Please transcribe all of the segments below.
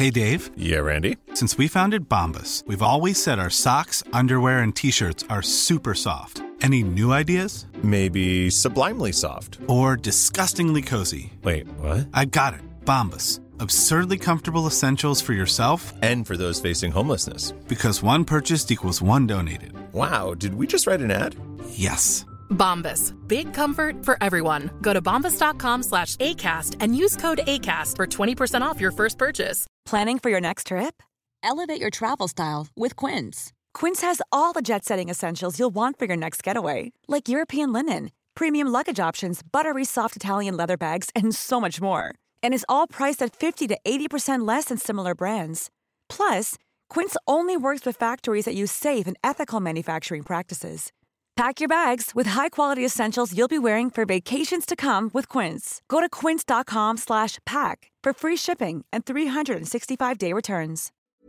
Hey, Dave. Yeah, Randy? Since we founded Bombas, we've always said our socks, underwear, and T-shirts are super soft. Any new ideas? Maybe sublimely soft. Or disgustingly cozy? Wait, what? I got it. Bombas. Absurdly comfortable essentials for yourself and for those facing homelessness. Because one purchased equals one donated. Wow, did we just write an ad? Yes. Bombas. Big comfort for everyone. Go to bombas.com/ACAST and use code ACAST for 20% off your first purchase. Planning for your next trip? Elevate your travel style with Quince. Quince has all the jet-setting essentials you'll want for your next getaway, like European linen, premium luggage options, buttery soft Italian leather bags, and so much more. And is all priced at 50 to 80% less than similar brands. Plus, Quince only works with factories that use safe and ethical manufacturing practices. Pack your bags with high-quality essentials you'll be wearing for vacations to come with Quince. Go to quince.com/pack for free shipping and 365-day returns.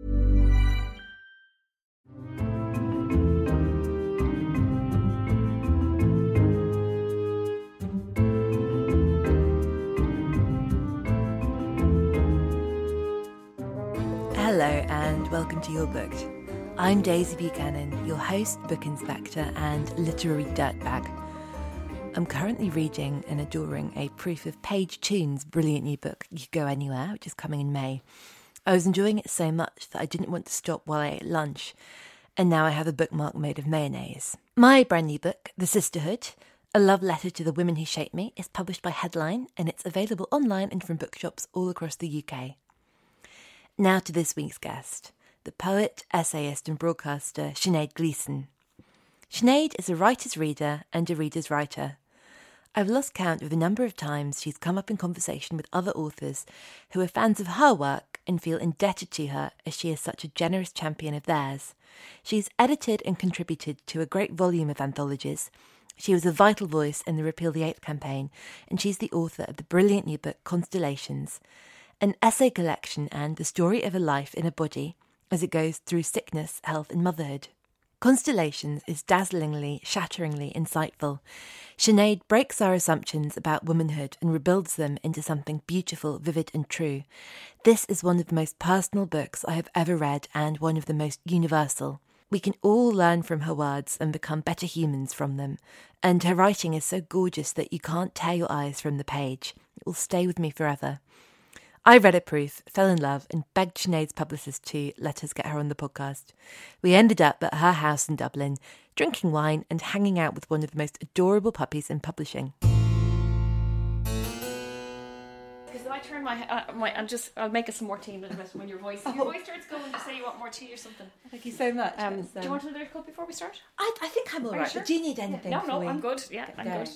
Hello and welcome to Your Booked. I'm Daisy Buchanan, your host, book inspector and literary dirtbag. I'm currently reading and adoring a proof of Paige Toon's brilliant new book, You Go Anywhere, which is coming in May. I was enjoying it so much that I didn't want to stop while I ate lunch, and now I have a bookmark made of mayonnaise. My brand new book, The Sisterhood, a love letter to the women who shaped me, is published by Headline, and it's available online and from bookshops all across the UK. Now to this week's guest, the poet, essayist and broadcaster Sinead Gleeson. Sinead is a writer's reader and a reader's writer. I've lost count of the number of times she's come up in conversation with other authors who are fans of her work and feel indebted to her as she is such a generous champion of theirs. She's edited and contributed to a great volume of anthologies. She was a vital voice in the Repeal the Eighth campaign, and she's the author of the brilliant new book Constellations, an essay collection and the story of a life in a body as it goes through sickness, health and motherhood. Constellations is dazzlingly, shatteringly insightful. Sinead breaks our assumptions about womanhood and rebuilds them into something beautiful, vivid and true. This is one of the most personal books I have ever read and one of the most universal. We can all learn from her words and become better humans from them. And her writing is so gorgeous that you can't tear your eyes from the page. It will stay with me forever. I read a proof, fell in love, and begged Sinead's publicist to let us get her on the podcast. We ended up at her house in Dublin, drinking wine and hanging out with one of the most adorable puppies in publishing. Because if I turn I'll make us some more tea in a little bit when your voice starts going to say you want more tea or something. Thank you so much. Do you want another cup before we start? I think I'm all right. Sure? But do you need anything? No, I'm good. Yeah, I'm good.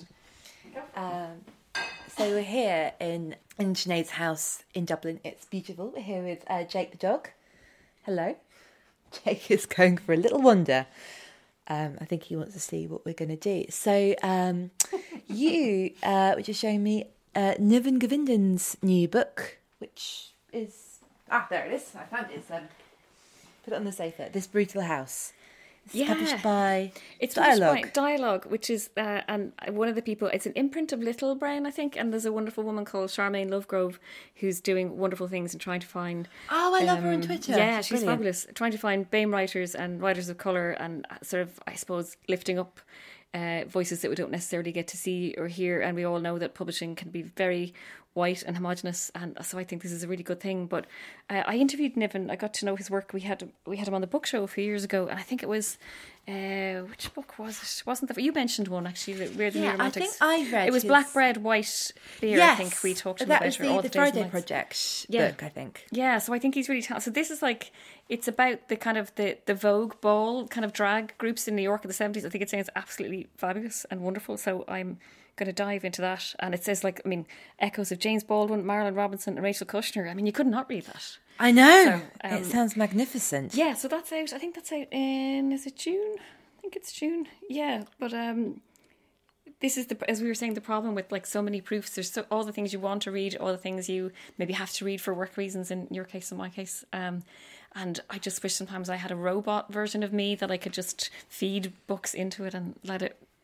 So we're here in Sinead's house in Dublin. It's beautiful. We're here with Jake the dog. Hello. Jake is going for a little wander. I think he wants to see what we're going to do. So you were just showing me Niven Govindan's new book, which is... there it is. I found it. Put it on the sofa. This Brutal House. It's published by Dialogue, which is, and one of the people, it's an imprint of Little Brown, I think, and there's a wonderful woman called Charmaine Lovegrove who's doing wonderful things and trying to find... Oh, I love her on Twitter. Yeah, she's fabulous. Trying to find BAME writers and writers of colour and sort of, I suppose, lifting up voices that we don't necessarily get to see or hear, and we all know that publishing can be very white and homogenous, and so I think this is a really good thing. But I interviewed Niven. I got to know his work. We had him on the book show a few years ago, and I think it was which book was it? Wasn't you mentioned one actually? We're the New Romantics. I think I read it was Black Bread, White Beer. Yes, I think we talked about that was the Friday Project book. I think. Yeah, so I think he's really talented. So this is like, it's about the kind of the Vogue Ball kind of drag groups in New York in the 70s. I think it sounds absolutely fabulous and wonderful. So I'm going to dive into that. And it says, like, I mean, echoes of James Baldwin, Marilyn Robinson and Rachel Kushner. I mean, you could not read that. I know. So, it sounds magnificent. Yeah, so that's out. I think that's out in, is it June? I think it's June. Yeah, but this is, as we were saying, the problem with like so many proofs. There's all the things you want to read, all the things you maybe have to read for work reasons, in your case, in my case. And I just wish sometimes I had a robot version of me that I could just feed books into it and let it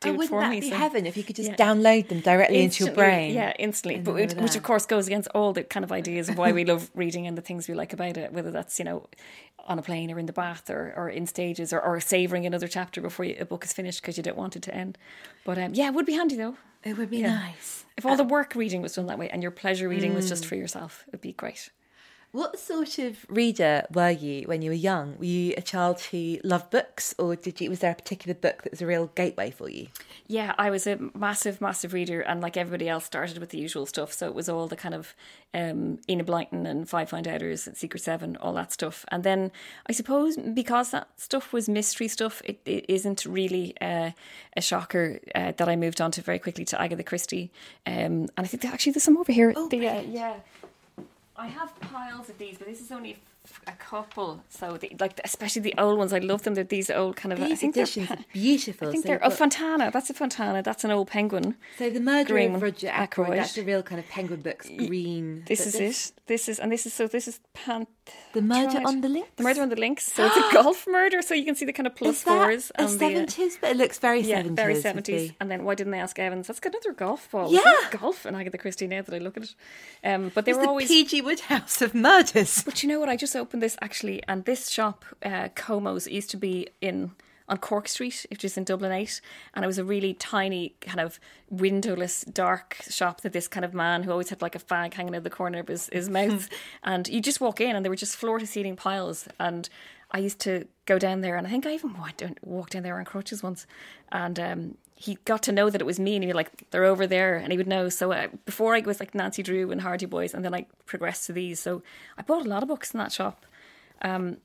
do it for me. Wouldn't that be heaven if you could just download them directly into your brain? Yeah, instantly. But which of course goes against all the kind of ideas of why we love reading and the things we like about it, whether that's, you know, on a plane or in the bath or in stages or savouring another chapter before a book is finished because you don't want it to end. But yeah, it would be handy though. It would be nice. If all the work reading was done that way and your pleasure reading was just for yourself, it'd be great. What sort of reader were you when you were young? Were you a child who loved books, or was there a particular book that was a real gateway for you? Yeah, I was a massive, massive reader, and like everybody else, started with the usual stuff. So it was all the kind of Enid Blyton and Five Fine Outers and Secret Seven, all that stuff. And then I suppose because that stuff was mystery stuff, it isn't really a shocker that I moved on to very quickly to Agatha Christie. And I think actually there's some over here. Oh, yeah. I have piles of these, but this is only a couple. So, especially the old ones, I love them. They're these old kind of. These editions are beautiful. I think they're Fontana. That's a Fontana. That's an old penguin. So the Murder of Roger Ackroyd. That's a real kind of Penguin Books green. This is it. This is The Murder on the Links. The Murder on the Links. So it's a golf murder. So you can see the kind of plus fours. A 70s, but it looks very 70s. Very 70s. And then why didn't they ask Evans? That's got another golf ball. Yeah, golf and Agatha Christie. Now that I look at it, but they were always PG Woodhouse of murders. But you know what? I just opened this actually, and this shop, Como's, used to be on Cork Street, which is in Dublin 8, and it was a really tiny kind of windowless dark shop that this kind of man who always had like a fag hanging out the corner of his mouth, and you just walk in and there were just floor to ceiling piles, and I used to go down there, and I think I even walked down there on crutches once, and he got to know that it was me, and he'd be like, they're over there, and he would know. So before I was like Nancy Drew and Hardy Boys, and then I progressed to these, so I bought a lot of books in that shop, and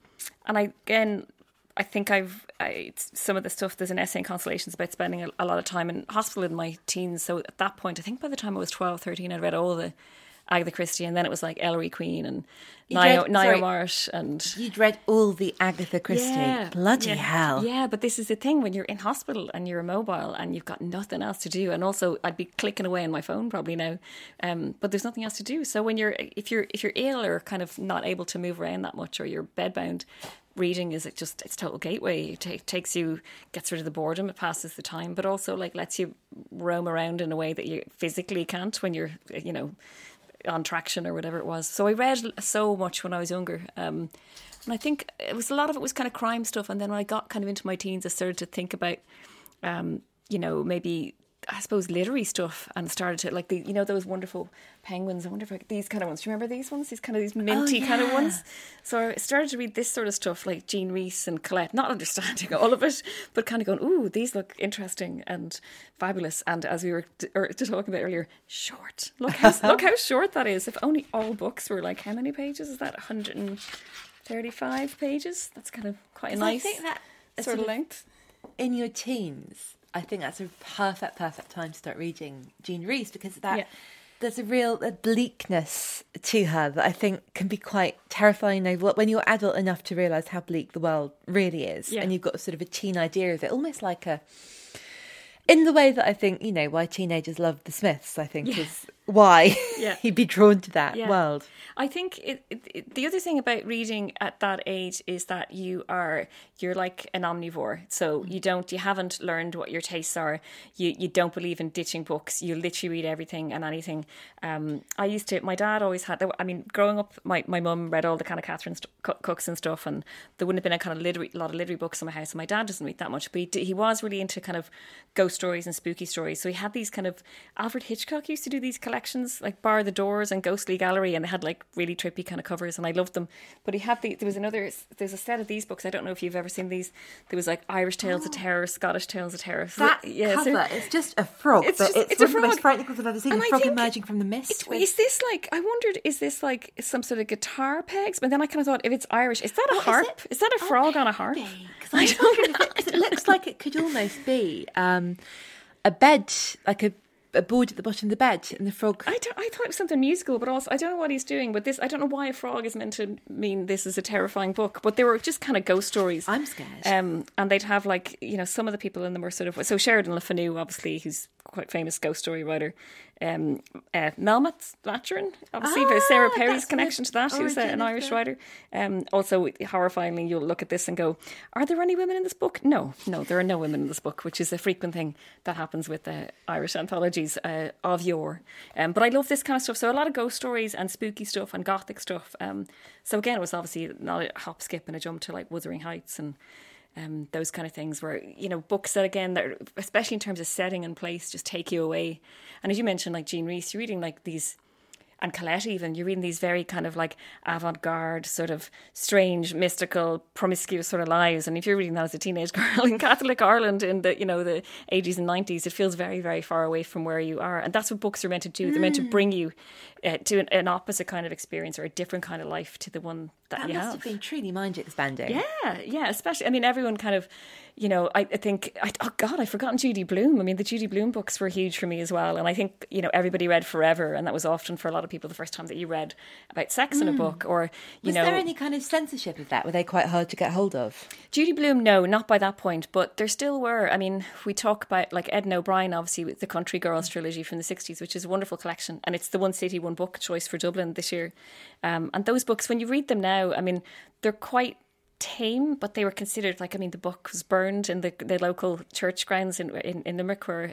I think some of the stuff, there's an essay in Constellations about spending a lot of time in hospital in my teens. So at that point, I think by the time I was 12, 13, I'd read all the Agatha Christie, and then it was like Ellery Queen and Niall Marsh. And you'd read all the Agatha Christie. Yeah, Bloody hell. Yeah, but this is the thing when you're in hospital and you're immobile and you've got nothing else to do. And also I'd be clicking away on my phone probably now. But there's nothing else to do. So if you're ill or kind of not able to move around that much, or you're bedbound, reading is it's total gateway. It takes you, gets rid of the boredom, it passes the time, but also like lets you roam around in a way that you physically can't when you're, you know, on traction or whatever it was. So I read so much when I was younger, and I think a lot of it was kind of crime stuff. And then when I got kind of into my teens, I started to think about, you know, maybe I suppose literary stuff, and started to like those wonderful penguins. I wonder if these kind of ones. Do you remember these ones? These minty kind of ones. So I started to read this sort of stuff like Jean Rhys and Colette, not understanding all of it, but kind of going, ooh, these look interesting and fabulous. And as we were talking about earlier, short. Look how short that is. If only all books were like, how many pages is that? 135 pages. That's kind of quite a nice sort of length. In your teens, I think that's a perfect time to start reading Jean Rhys, because there's a real bleakness to her that I think can be quite terrifying when you're adult enough to realise how bleak the world really is, and you've got sort of a teen idea of it, almost like in the way that I think, you know, why teenagers love the Smiths, I think is why he'd be drawn to that world. I think the other thing about reading at that age is that you're like an omnivore. So you haven't learned what your tastes are. You don't believe in ditching books. You literally read everything and anything. My dad always had, growing up, my mum read all the kind of Catherine Cooks and stuff, and there wouldn't have been a kind of lot of literary books in my house. And my dad doesn't read that much, but he was really into kind of ghost stories and spooky stories. So he had these kind of, Alfred Hitchcock used to do these collections like Bar the Doors and Ghostly Gallery, and they had like really trippy kind of covers, and I loved them. But there's a set of these books, I don't know if you've ever seen these. There was like Irish Tales of Terror, Scottish Tales of Terror. That cover, it's just a frog, it's one of the most frightening things I've ever seen. A frog emerging from the mist. Is this like, I wondered, is this like some sort of guitar pegs? But then I kind of thought, if it's Irish, is that a harp? Is that a frog on a harp? I don't know. It looks like it could almost be a bed, like a board at the bottom of the bed, and the frog. I thought it was something musical, but also I don't know what he's doing. But this, I don't know why a frog is meant to mean this is a terrifying book. But they were just kind of ghost stories. I'm scared. And they'd have like, you know, some of the people in them were sort of, so Sheridan Le Fanu, obviously, who's quite famous ghost story writer. Melmoth Maturin, obviously, there's Sarah Perry's connection to that. She was an Irish writer. Also, horrifyingly, you'll look at this and go, are there any women in this book? No, there are no women in this book, which is a frequent thing that happens with Irish anthologies of yore. But I love this kind of stuff. So a lot of ghost stories and spooky stuff and gothic stuff. So again, it was obviously not a hop, skip and a jump to like Wuthering Heights and those kind of things where, books that, again, that are, especially in terms of setting and place, just take you away. And as you mentioned, like Jean Rhys, you're reading like these, and Colette even, you're reading these very kind of like avant-garde, sort of strange, mystical, promiscuous sort of lives. And if you're reading that as a teenage girl in Catholic Ireland in the, the 80s and 90s, it feels very, very far away from where you are. And that's what books are meant to do. They're meant to bring you to an opposite kind of experience or a different kind of life to the one that you have. That must have been truly mind-expanding. Yeah, especially, I mean, everyone kind of, I think, I've forgotten Judy Blume. I mean, the Judy Blume books were huge for me as well. And I think, everybody read Forever, and that was often for a lot of people the first time that you read about sex in a book. Or, Was there any kind of censorship of that? Were they quite hard to get hold of? Judy Blume, no, not by that point, but there still were. I mean, we talk about like Edna O'Brien, obviously, with the Country Girls trilogy from the 60s, which is a wonderful collection. And it's the One City, One Book choice for Dublin this year. And those books, when you read them now, I mean, they're quite tame, but they were considered, like, I mean, the book was burned in the local church grounds in Limerick where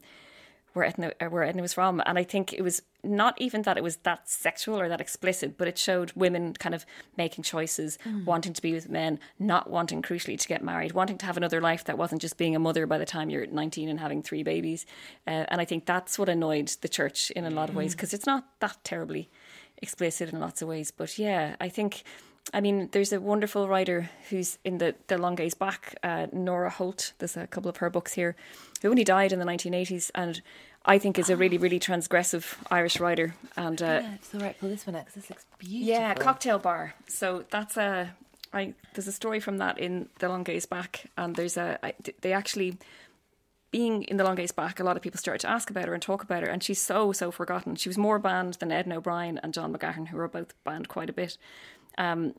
Edna was from. And I think it was not even that it was that sexual or that explicit, but it showed women kind of making choices, wanting to be with men, not wanting, crucially, to get married, wanting to have another life that wasn't just being a mother by the time you're 19 and having 3 babies. And I think that's what annoyed the church in a lot of ways, because it's not that terribly explicit in lots of ways. But yeah, I think, I mean, there's a wonderful writer who's in the long gaze back, Nora Holt. There's a couple of her books here, who only died in the 1980s, and I think is a really, really transgressive Irish writer. And it's all right, pull this one out, because this looks beautiful. Yeah, Cocktail Bar. So that's there's a story from that in the long gaze back, and they actually, being in the long gaze back, a lot of people started to ask about her and talk about her, and she's so forgotten. She was more banned than Edna O'Brien and John McGahern, who were both banned quite a bit. And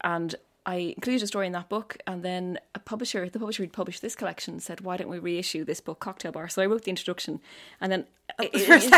I included a story in that book, and then the publisher who'd published this collection said, why don't we reissue this book, Cocktail Bar? So I wrote the introduction, and then I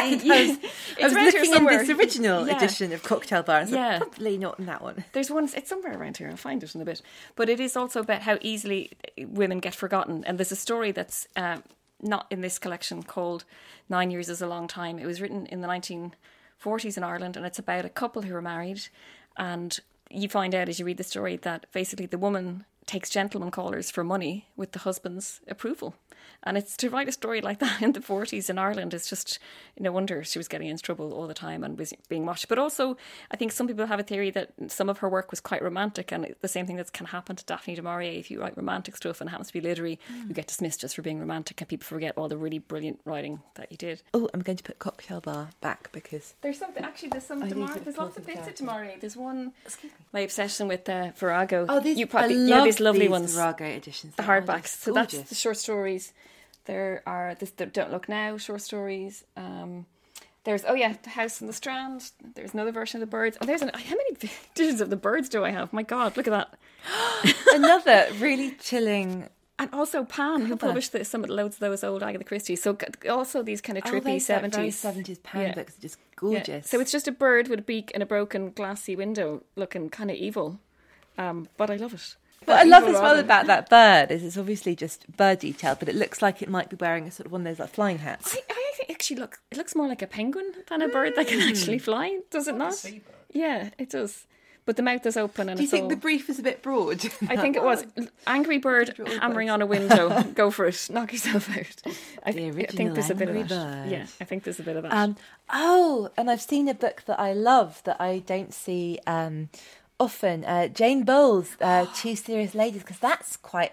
was looking in this original edition of Cocktail Bar, and so probably not in that one. There's one, it's somewhere around here, I'll find it in a bit. But it is also about how easily women get forgotten. And there's a story that's not in this collection called 9 Years is a Long Time. It was written in the 1940s in Ireland, and it's about a couple who are married, and you find out as you read the story that basically the woman takes gentleman callers for money with the husband's approval. And it's to write a story like that in the 40s in Ireland, it's just no wonder she was getting into trouble all the time and was being watched. But also, I think some people have a theory that some of her work was quite romantic, and the same thing that can happen to Daphne du Maurier. If you write romantic stuff and it happens to be literary, you get dismissed just for being romantic, and people forget all the really brilliant writing that you did. Oh, I'm going to put Cocktail Bar back because there's something. Actually, there's some. There's lots of bits of du Maurier. There's one. My obsession with Virago. Oh, these these lovely ones. Virago editions. The hardbacks. So that's the short stories. There are the Don't Look Now short stories. There's The House in the Strand. There's another version of The Birds. Oh, how many editions of The Birds do I have? My God, look at that. Another really chilling. And also Pan, who published loads of those old Agatha Christie. So also these kind of trippy 70s. Very 70s Pan books are just gorgeous. Yeah. So it's just a bird with a beak and a broken glassy window, looking kind of evil. But I love it. What I love as well about that bird is it's obviously just bird detail, but it looks like it might be wearing a sort of one of those like flying hats. I think actually it looks more like a penguin than a bird that can actually fly, does it not? Yeah, it does. But the mouth is open. And do you think the brief was a bit broad? I think it was. Angry bird hammering on a window. Go for it. Knock yourself out. I think there's a bit of that. Bird. Yeah, I think there's a bit of that. And I've seen a book that I love that I don't see often, Jane Bowles, Two Serious Ladies, because that's quite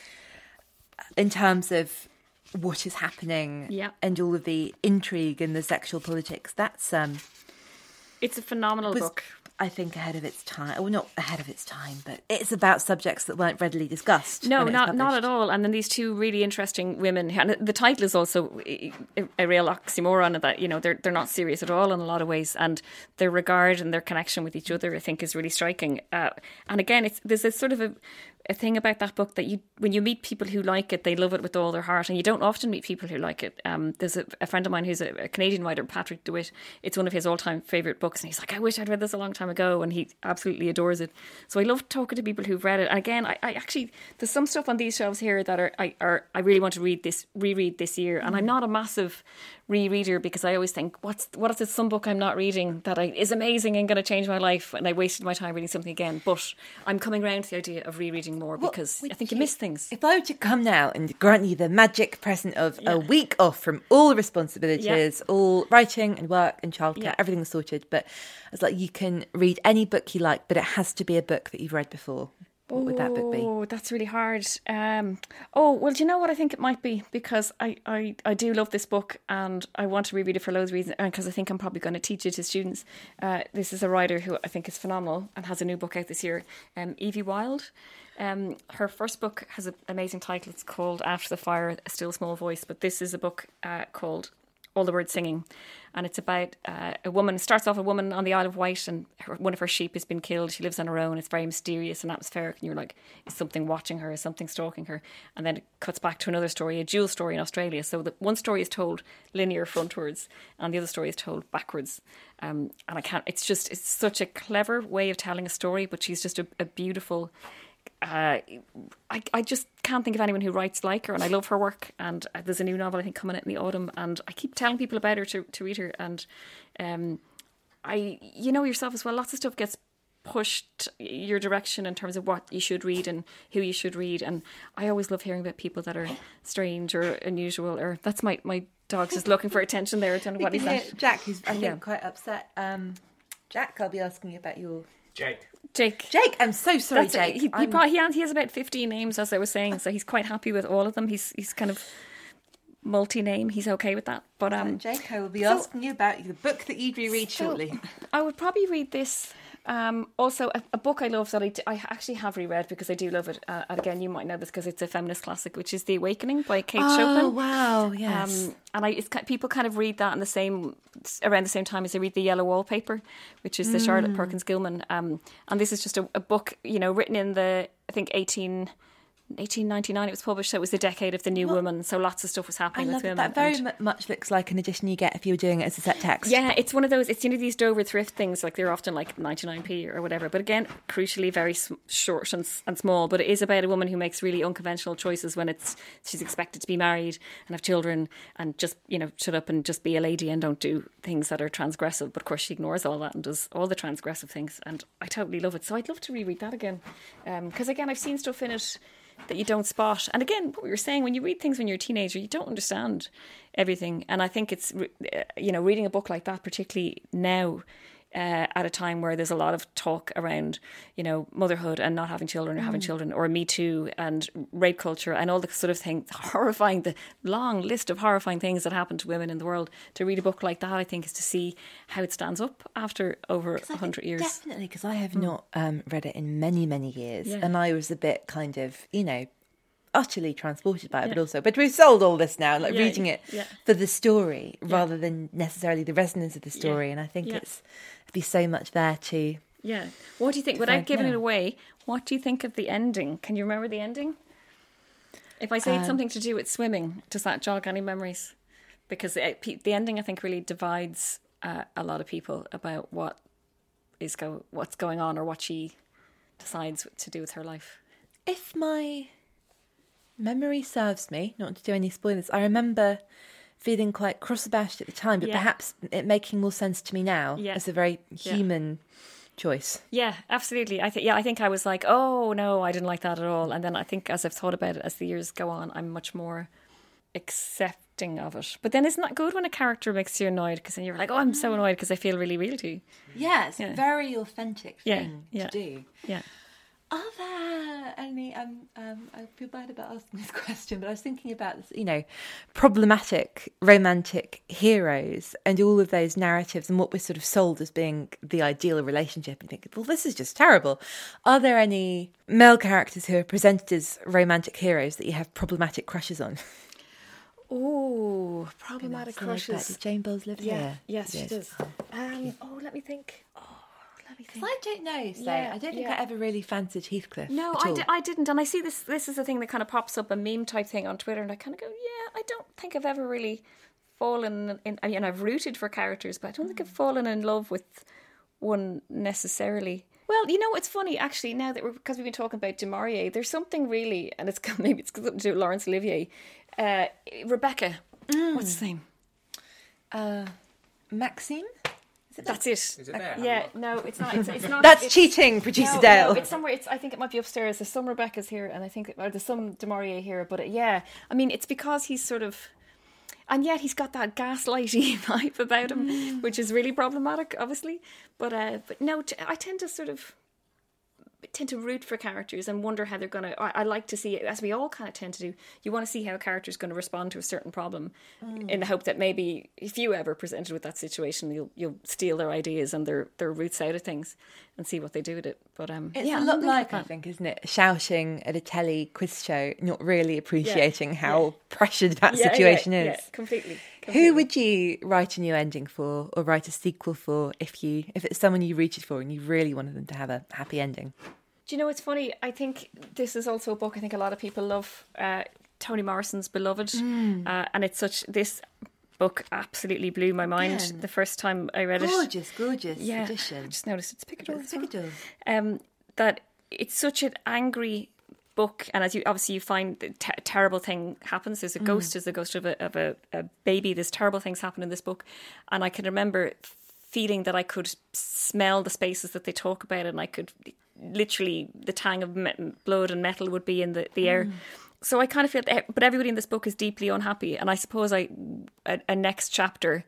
in terms of what is happening and all of the intrigue and the sexual politics, that's... it's a phenomenal book. I think, ahead of its time. Well, not ahead of its time, but it's about subjects that weren't readily discussed. No, not at all. And then these two really interesting women, and the title is also a real oxymoron, that, you know, they're not serious at all in a lot of ways, and their regard and their connection with each other, I think, is really striking. And again, there's a sort of a thing about that book that when you meet people who like it, they love it with all their heart, and you don't often meet people who like it. There's a friend of mine who's a Canadian writer, Patrick DeWitt. It's one of his all-time favourite books, and he's like, I wish I'd read this a long time ago, and he absolutely adores it. So I love talking to people who've read it. And again, I actually, there's some stuff on these shelves here that I really want to reread this year, and I'm not a massive rereader, because I always think, what is it, some book I'm not reading that is amazing and going to change my life, and I wasted my time reading something again. But I'm coming around to the idea of rereading more, because I think you miss things. If I were to come now and grant you the magic present of a week off from all responsibilities, all writing and work and childcare, everything's sorted, but it's like you can read any book you like, but it has to be a book that you've read before. What would that book be? Oh, that's really hard. Well, do you know what I think it might be? Because I do love this book, and I want to reread it for loads of reasons, and because I think I'm probably going to teach it to students. This is a writer who I think is phenomenal and has a new book out this year, Evie Wyld. Her first book has an amazing title. It's called After the Fire, A Still Small Voice. But this is a book called All the Birds Singing. And it's about a woman. It starts off a woman on the Isle of Wight, and one of her sheep has been killed. She lives on her own. It's very mysterious and atmospheric. And you're like, is something watching her? Is something stalking her? And then it cuts back to another story, a dual story in Australia. So the one story is told linear frontwards, and the other story is told backwards. And it's such a clever way of telling a story, but she's just a beautiful... I just can't think of anyone who writes like her, and I love her work. And there's a new novel, I think, coming out in the autumn, and I keep telling people about her to read her. And you know yourself as well, lots of stuff gets pushed your direction in terms of what you should read and who you should read, and I always love hearing about people that are strange or unusual. Or that's my dog's just looking for attention there. I don't know what he's at. Jack, who's I think quite upset. Jack, I'll be asking you about your... Jake, I'm so sorry, Jake. He has about 15 names, as I was saying, so he's quite happy with all of them. He's kind of multi-name. He's okay with that. But Jake, I will be asking you about the book that you'd reread shortly. I would probably read this. Also, a book I love that I actually have reread because I do love it. And again, you might know this because it's a feminist classic, which is The Awakening by Kate Chopin. Oh, wow, yes. And people kind of read that around the same time as they read The Yellow Wallpaper, which is the Charlotte Perkins Gilman. And this is just a book, written in the, I think, 1899 it was published, so it was the decade of the new woman, so lots of stuff was happening with women. That very much looks like an edition you get if you were doing it as a set text. Yeah, it's one of those, it's these Dover thrift things, like they're often like 99p or whatever, but again, crucially very short and small. But it is about a woman who makes really unconventional choices when she's expected to be married and have children and just shut up and just be a lady and don't do things that are transgressive. But of course she ignores all that and does all the transgressive things, and I totally love it. So I'd love to reread that again, because again, I've seen stuff in it that you don't spot. And again, what we were saying, when you read things when you're a teenager, you don't understand everything. And I think it's, reading a book like that, particularly now, at a time where there's a lot of talk around, motherhood and not having children or having children, or Me Too and rape culture and all the sort of things, the long list of horrifying things that happen to women in the world. To read a book like that, I think, is to see how it stands up after over 100 years. Definitely, because I have not read it in many, many years. Yeah. And I was a bit kind of, utterly transported by it, but we've sold all this now, reading it for the story rather than necessarily the resonance of the story. And I think it'd be so much there too. Yeah. What do you think, without giving it away, what do you think of the ending? Can you remember the ending? If I say it's something to do with swimming, does that jog any memories? Because the ending, I think, really divides a lot of people about what's going on, or what she decides to do with her life. If my memory serves me, not to do any spoilers, I remember feeling quite cross about it at the time, but perhaps it making more sense to me now as a very human choice. Yeah, absolutely. I think I was like, oh no, I didn't like that at all. And then I think as I've thought about it as the years go on, I'm much more accepting of it. But then isn't that good when a character makes you annoyed? Because then you're like, oh, I'm so annoyed because I feel really real to you. Yeah, it's a very authentic thing to do. Yeah. Are there any? I feel bad about asking this question, but I was thinking about this, problematic romantic heroes and all of those narratives and what we're sort of sold as being the ideal relationship, and thinking, well, this is just terrible. Are there any male characters who are presented as romantic heroes that you have problematic crushes on? Oh, problematic crushes. Did Jane Bowles live here? Yes, she does. Let me think. Because I don't know, so Yeah, I don't think yeah. I ever really fancied Heathcliff. No, at all. I didn't. And I see this is a thing that kind of pops up, a meme type thing on Twitter, and I kind of go, I don't think I've ever really fallen in. I mean, I've rooted for characters, but I don't think I've fallen in love with one necessarily. Well, it's funny, actually, now that because we've been talking about Du Maurier, there's something really, and maybe it's something to do with Laurence Olivier. Rebecca, what's his name? Maxime? That's it. Is it there? Yeah, no, it's not. It's not. That's it's, cheating, Producer no, Dale. No, it's somewhere. I think it might be upstairs. There's some Rebecca's here, and I think there's some Du Maurier here. But I mean, it's because he's sort of, and yet he's got that gaslighty vibe about him, which is really problematic, obviously. But no, I tend to root for characters and wonder how they're going to... I like to see it, as we all kind of tend to do. You want to see how a character is going to respond to a certain problem in the hope that maybe if you ever presented with that situation, you'll steal their ideas and their roots out of things and see what they do with it. But it's a lot like, I think, isn't it? Shouting at a telly quiz show, not really appreciating how pressured that situation is. Yeah, completely. Who would you write a new ending for or write a sequel for if it's someone you rooted for and you really wanted them to have a happy ending? Do you know, it's funny, I think this is also a book I think a lot of people love, Toni Morrison's Beloved, and this book absolutely blew my mind the first time I read it. Gorgeous edition. I just noticed it's Picador. That it's such an angry book, and as you find the terrible thing happens. There's a ghost, there's the ghost of a baby. There's terrible things happen in this book, and I can remember feeling that I could smell the spaces that they talk about, and I could literally, the tang of blood and metal would be in the air. So I kind of feel that, but everybody in this book is deeply unhappy, and I suppose a next chapter,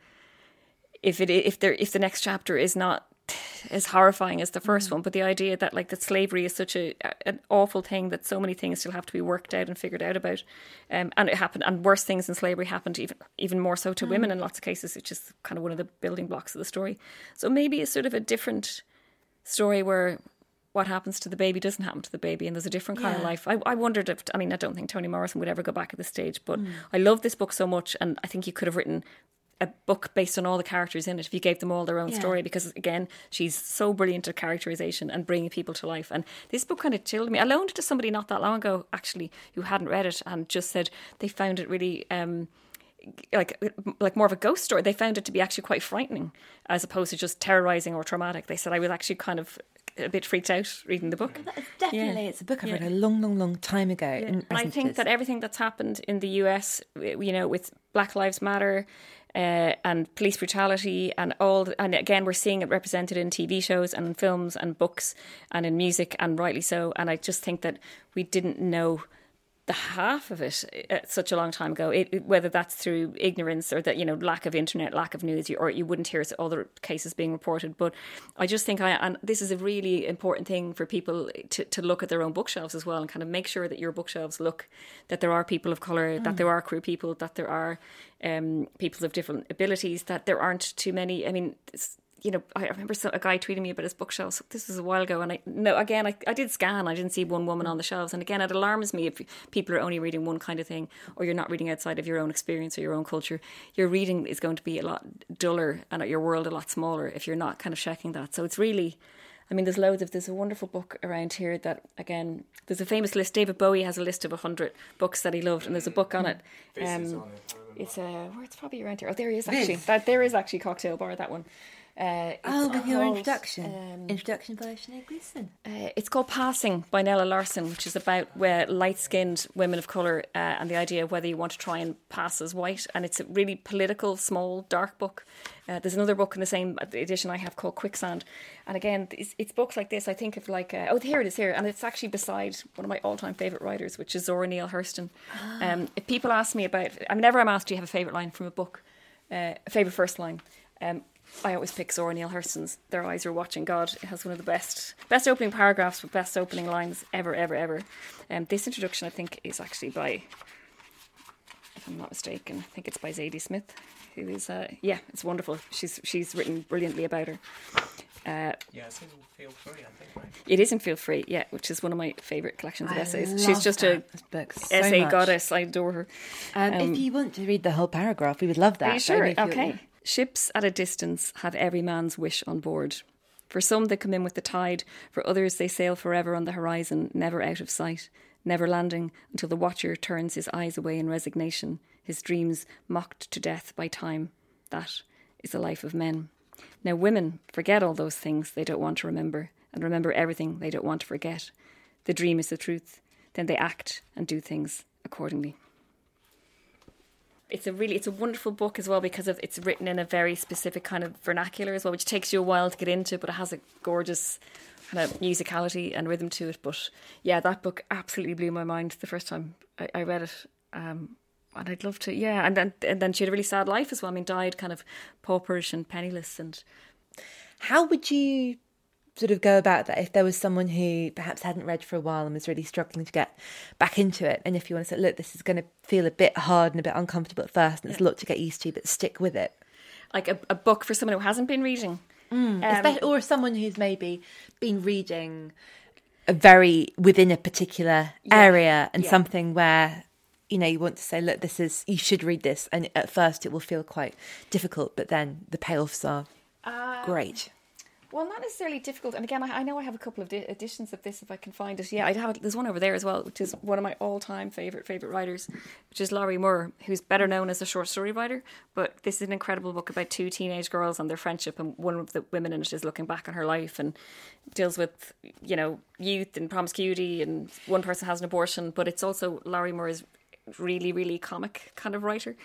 if the next chapter is not as horrifying as the first one, but the idea that that slavery is such an awful thing, that so many things still have to be worked out and figured out about, and it happened, and worse things in slavery happened even more so to women in lots of cases, which is kind of one of the building blocks of the story. So maybe it's sort of a different story where what happens to the baby doesn't happen to the baby, and there's a different kind of life. I wondered if, I don't think Toni Morrison would ever go back at this stage, but I love this book so much, and I think you could have written a book based on all the characters in it if you gave them all their own story, because again, she's so brilliant at characterization and bringing people to life. And this book kind of chilled me. I loaned it to somebody not that long ago, actually, who hadn't read it, and just said they found it really like more of a ghost story. They found it to be actually quite frightening as opposed to just terrorizing or traumatic. They said I was actually kind of a bit freaked out reading the book. Definitely, it's a book I've read a long time ago. Yeah. And I think that everything that's happened in the US, with Black Lives Matter and police brutality and and again, we're seeing it represented in TV shows and in films and books and in music, and rightly so. And I just think that we didn't know the half of it such a long time ago, whether that's through ignorance or that, lack of internet, lack of news, or you wouldn't hear other cases being reported. But I just think and this is a really important thing for people to look at their own bookshelves as well, and kind of make sure that your bookshelves look that there are people of colour, that there are queer people, that there are people of different abilities, that there aren't too many. I mean, I remember a guy tweeting me about his bookshelves. This was a while ago, and I did scan. I didn't see one woman on the shelves, and again, it alarms me if people are only reading one kind of thing, or you're not reading outside of your own experience or your own culture. Your reading is going to be a lot duller, and your world a lot smaller if you're not kind of checking that. So it's really, there's a wonderful book around here that, again, there's a famous list. David Bowie has a list of 100 books that he loved, and there's a book on it. It's probably around here. Oh, there he is actually. There is actually Cocktail Bar, that one. With your introduction. Introduction by Sinead Gleeson. It's called Passing by Nella Larson, which is about light-skinned women of colour and the idea of whether you want to try and pass as white. And it's a really political, small, dark book. There's another book in the same edition I have called Quicksand. And again, it's books like this. I think of here it is here. And it's actually beside one of my all-time favourite writers, which is Zora Neale Hurston. If people ask me about... whenever I'm asked, do you have a favourite line from a book? A favourite first line? I always pick Zora Neale Hurston's Their Eyes Are Watching God. It has one of the best opening paragraphs with best opening lines ever. This introduction, I think, is actually by, if I'm not mistaken, I think it's by Zadie Smith, who is, it's wonderful. She's written brilliantly about her. It's in Feel Free, I think, right? It is in Feel Free, yeah, which is one of my favourite collections of essays. Love She's just a essay much. Goddess. I adore her. If you want to read the whole paragraph, we would love that. Are you sure? Okay. Ships at a distance have every man's wish on board. For some, they come in with the tide. For others, they sail forever on the horizon, never out of sight, never landing until the watcher turns his eyes away in resignation, his dreams mocked to death by time. That is the life of men. Now, women forget all those things they don't want to remember, and remember everything they don't want to forget. The dream is the truth. Then they act and do things accordingly. It's a wonderful book as well because it's written in a very specific kind of vernacular as well, which takes you a while to get into, but it has a gorgeous kind of musicality and rhythm to it. But yeah, that book absolutely blew my mind the first time I read it. And I'd love to, and then she had a really sad life as well. I mean, died kind of pauperish and penniless. And how would you sort of go about that if there was someone who perhaps hadn't read for a while and was really struggling to get back into it? And if you want to say, look, this is going to feel a bit hard and a bit uncomfortable at first, and it's a lot to get used to, but stick with it. Like a book for someone who hasn't been reading. Or someone who's maybe been reading within a particular area and something where, you know, you want to say, look, you should read this. And at first it will feel quite difficult, but then the payoffs are great. Well, not necessarily difficult. And again, I know I have a couple of editions of this if I can find it. Yeah, there's one over there as well, which is one of my all-time favourite writers, which is Laurie Moore, who's better known as a short story writer. But this is an incredible book about two teenage girls and their friendship, and one of the women in it is looking back on her life and deals with, you know, youth and promiscuity, and one person has an abortion. But it's also, Laurie Moore is really, really comic kind of writer.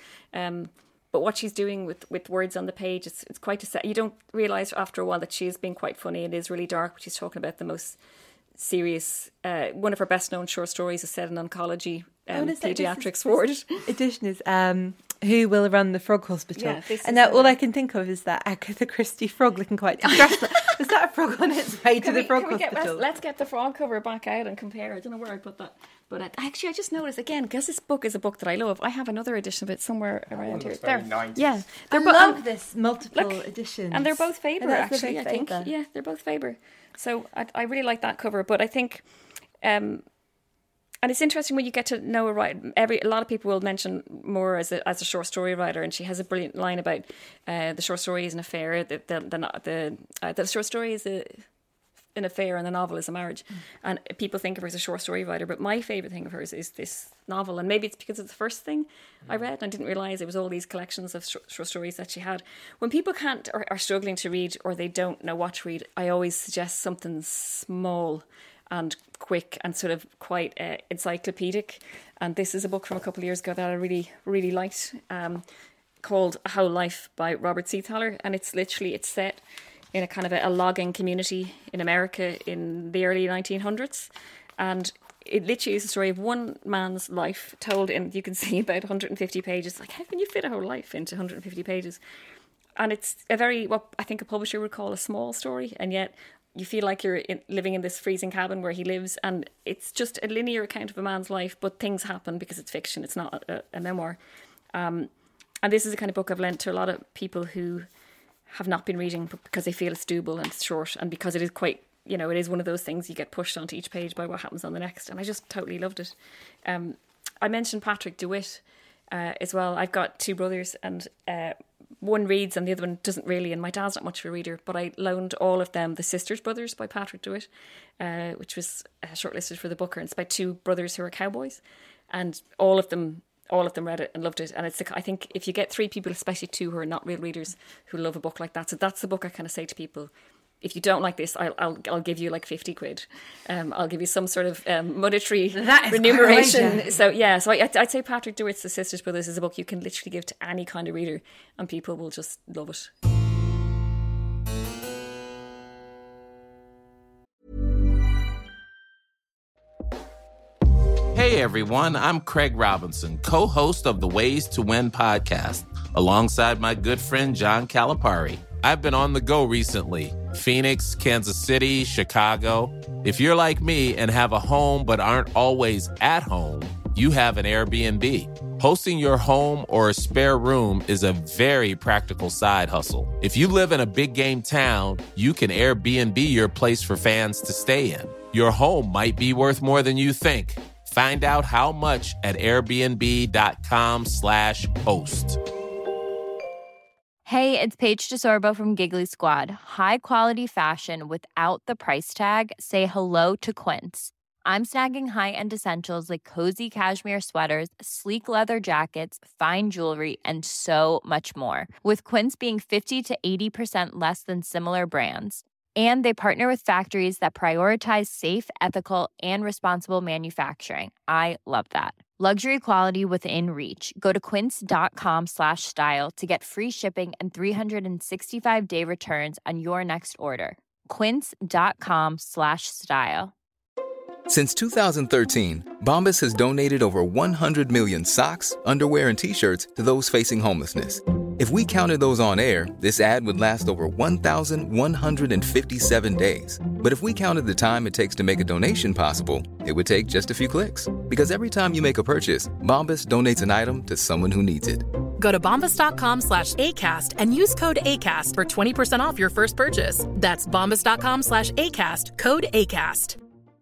But what she's doing with words on the page, it's quite a set. You don't realise after a while that she is being quite funny. It is really dark, but she's talking about the most serious. One of her best known short stories is set in oncology, paediatrics ward. Edition is Who Will Run the Frog Hospital? Yeah, and now all I can think of is that Agatha Christie frog looking quite distressed. Is that a frog on its way to the frog hospital? Let's get the frog cover back out and compare. I don't know where I put that. But I just noticed, again, because this book is a book that I love, I have another edition of it somewhere around here. Very 90s. Yeah. I love this multiple editions. And they're both Faber, actually, I think. Yeah, they're both Faber. So I really like that cover. But I think... and it's interesting when you get to know a writer. A lot of people will mention Moore as a short story writer, and she has a brilliant line about the short story is an affair, the short story is an affair and the novel is a marriage. And people think of her as a short story writer, but my favourite thing of hers is this novel, and maybe it's because it's the first thing I read and I didn't realise it was all these collections of short stories that she had. When people can't or are struggling to read, or they don't know what to read, I always suggest something small and quick and sort of quite encyclopedic. And this is a book from a couple of years ago that I really, really liked, called A Whole Life by Robert Seathaler. And it's set in a kind of a logging community in America in the early 1900s. And it literally is a story of one man's life told in, you can see, about 150 pages. Like, how can you fit a whole life into 150 pages? And it's a very, what I think a publisher would call a small story, and yet you feel like you're living in this freezing cabin where he lives, and it's just a linear account of a man's life, but things happen because it's fiction, it's not a memoir. And this is the kind of book I've lent to a lot of people who have not been reading because they feel it's doable and it's short, and because it is quite, you know, it is one of those things you get pushed onto each page by what happens on the next, and I just totally loved it. I mentioned Patrick DeWitt as well. I've got two brothers, and one reads and the other one doesn't really, and my dad's not much of a reader, but I loaned all of them The Sisters Brothers by Patrick DeWitt, which was shortlisted for the Booker, and it's by two brothers who are cowboys, and all of them read it and loved it. And it's, I think, if you get three people, especially two who are not real readers, who love a book like that, so that's the book I kind of say to people, if you don't like this, I'll give you like 50 quid. I'll give you some sort of monetary remuneration. So I'd say Patrick DeWitt's The Sisters Brothers is a book you can literally give to any kind of reader, and people will just love it. Hey everyone, I'm Craig Robinson, co-host of the Ways to Win podcast, alongside my good friend John Calipari. I've been on the go recently. Phoenix, Kansas City, Chicago. If you're like me and have a home but aren't always at home, you have an Airbnb. Hosting your home or a spare room is a very practical side hustle. If you live in a big game town, you can Airbnb your place for fans to stay in. Your home might be worth more than you think. Find out how much at airbnb.com/host. Hey, it's Paige DeSorbo from Giggly Squad. High quality fashion without the price tag. Say hello to Quince. I'm snagging high-end essentials like cozy cashmere sweaters, sleek leather jackets, fine jewelry, and so much more. With Quince being 50 to 80% less than similar brands. And they partner with factories that prioritize safe, ethical, and responsible manufacturing. I love that. Luxury quality within reach. Go to quince.com/style to get free shipping and 365-day returns on your next order. Quince.com/style. Since 2013, Bombas has donated over 100 million socks, underwear, and T-shirts to those facing homelessness. If we counted those on air, this ad would last over 1,157 days. But if we counted the time it takes to make a donation possible, it would take just a few clicks. Because every time you make a purchase, Bombas donates an item to someone who needs it. Go to bombas.com/ACAST and use code ACAST for 20% off your first purchase. That's bombas.com/ACAST, code ACAST.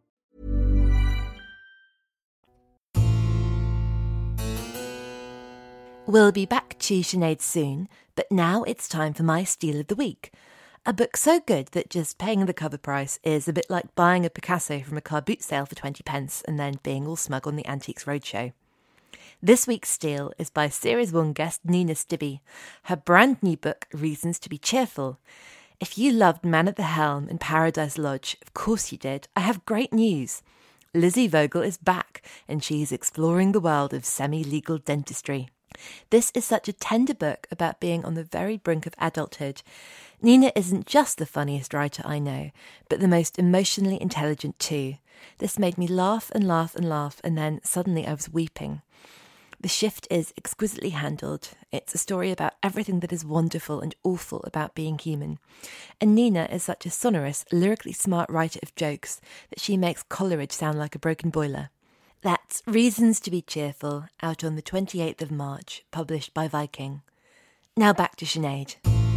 We'll be back to Sinead soon, but now it's time for my Steal of the Week. A book so good that just paying the cover price is a bit like buying a Picasso from a car boot sale for 20 pence and then being all smug on the Antiques Roadshow. This week's steal is by Series 1 guest Nina Stibbe, her brand new book Reasons to be Cheerful. If you loved Man at the Helm and Paradise Lodge, of course you did, I have great news. Lizzie Vogel is back and she's exploring the world of semi-legal dentistry. This is such a tender book about being on the very brink of adulthood. Nina isn't just the funniest writer I know, but the most emotionally intelligent too. This made me laugh and laugh and laugh, and then suddenly I was weeping. The shift is exquisitely handled. It's a story about everything that is wonderful and awful about being human. And Nina is such a sonorous, lyrically smart writer of jokes that she makes Coleridge sound like a broken boiler. That's Reasons to be Cheerful, out on the 28th of March, published by Viking. Now back to Sinead.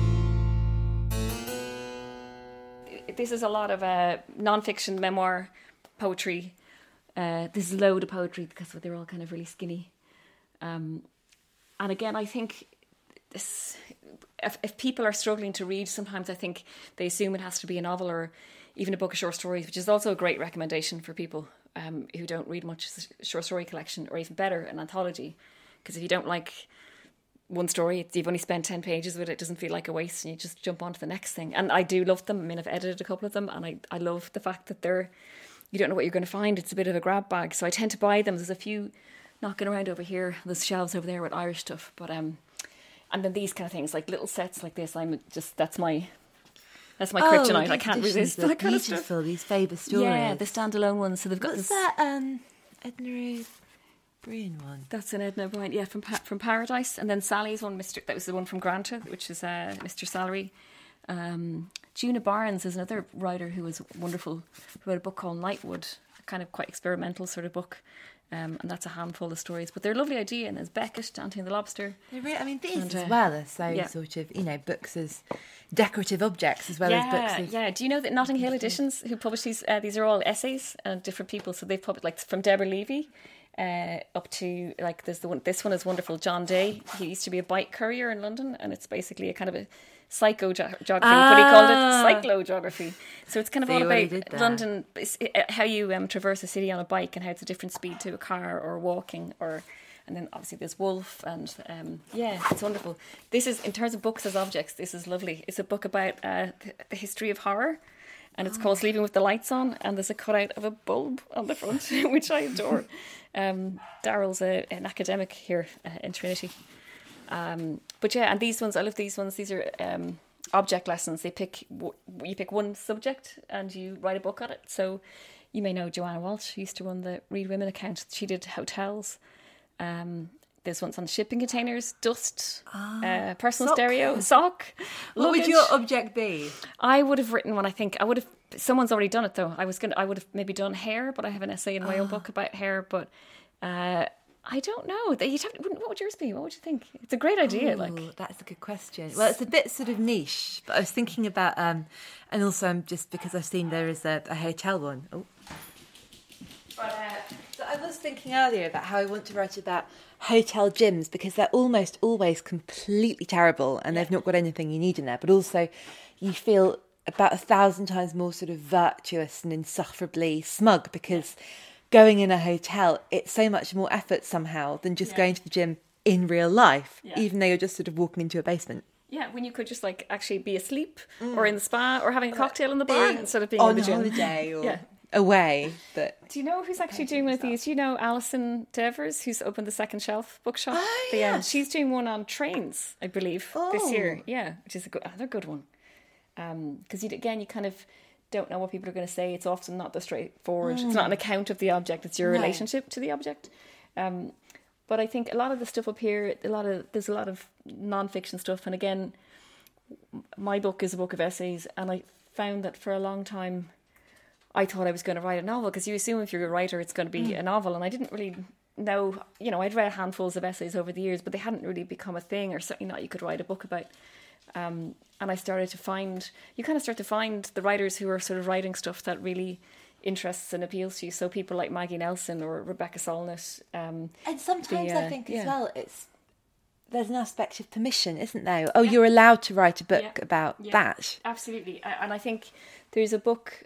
This is a lot of non-fiction, memoir, poetry. This is a load of poetry because they're all kind of really skinny. And again, I think this, if people are struggling to read, sometimes I think they assume it has to be a novel or even a book of short stories, which is also a great recommendation for people who don't read much, a short story collection, or even better, an anthology. Because if you don't like one story, you've only spent 10 pages with it, it doesn't feel like a waste, and you just jump on to the next thing. And I do love them. I mean, I've edited a couple of them, and I love the fact that you don't know what you're going to find. It's a bit of a grab bag. So I tend to buy them. There's a few knocking around over here. There's shelves over there with Irish stuff. But and then these kind of things, like little sets like this, that's my kryptonite. I can't resist that kind of stuff. Beautiful, these Faber stories. Yeah, the standalone ones. So they've got What's this. that Edna Bryan one? That's an Edna Bryant, yeah, from Paradise. And then Sally's one, that was the one from Granta, which is Mr. Salary. Juna Barnes is another writer who was wonderful, who wrote a book called Nightwood, a kind of quite experimental sort of book. And that's a handful of stories, but they're a lovely idea. And there's Beckett, Dante and the Lobster. These as well are so sort of, books as decorative objects as well as books. Yeah. Do you know that Notting Hill Editions, who published these are all essays and different people. So they've published, like, from Deborah Levy up to, like, there's this one is wonderful. John Day, he used to be a bike courier in London, and it's basically a kind of a psychogeography, but he called it cyclogeography. So it's kind of all about London, how you traverse a city on a bike and how it's a different speed to a car or walking, and then obviously there's Wolf, and it's wonderful. This is, in terms of books as objects, this is lovely. It's a book about the history of horror, and it's called Sleeping with the Lights On, and there's a cutout of a bulb on the front, which I adore. Daryl's an academic here in Trinity. But yeah, and these ones, I love these ones. These are object lessons. You pick one subject and you write a book on it. So you may know Joanna Walsh, who used to run the Read Women account. She did hotels. There's ones on shipping containers, dust, personal stereo, sock. What would your object be? I would have written one. I think I would have. Someone's already done it though. I would have maybe done hair, but I have an essay in my own book about hair. But I don't know. What would yours be? What would you think? It's a great idea. That's a good question. Well, it's a bit sort of niche, but I was thinking about, and also just because I've seen there is a hotel one. Oh. So I was thinking earlier about how I want to write about hotel gyms because they're almost always completely terrible and they've not got anything you need in there. But also, you feel about 1,000 times more sort of virtuous and insufferably smug because going in a hotel, it's so much more effort somehow than just going to the gym in real life, even though you're just sort of walking into a basement. Yeah, when you could just like actually be asleep or in the spa or having a cocktail in the bar instead of being in the gym. On holiday or away. But do you know who's actually doing one of these? Do you know Alison Devers, who's opened the Second Shelf bookshop? Oh, yes. She's doing one on trains, I believe, this year. Yeah, which is another good one. Because you kind of don't know what people are going to say. It's often not the straightforward. It's not an account of the object. It's your relationship to the object. But I think a lot of the stuff up here, there's a lot of non-fiction stuff. And again, my book is a book of essays, and I found that for a long time, I thought I was going to write a novel because you assume if you're a writer, it's going to be a novel, and I didn't really know. I'd read handfuls of essays over the years, but they hadn't really become a thing, or certainly not you could write a book about. And I started to find, you kind of start to find the writers who are sort of writing stuff that really interests and appeals to you. So people like Maggie Nelson or Rebecca Solnit. And sometimes I think as well, there's an aspect of permission, isn't there? Oh, you're allowed to write a book about that. Absolutely. And I think there's a book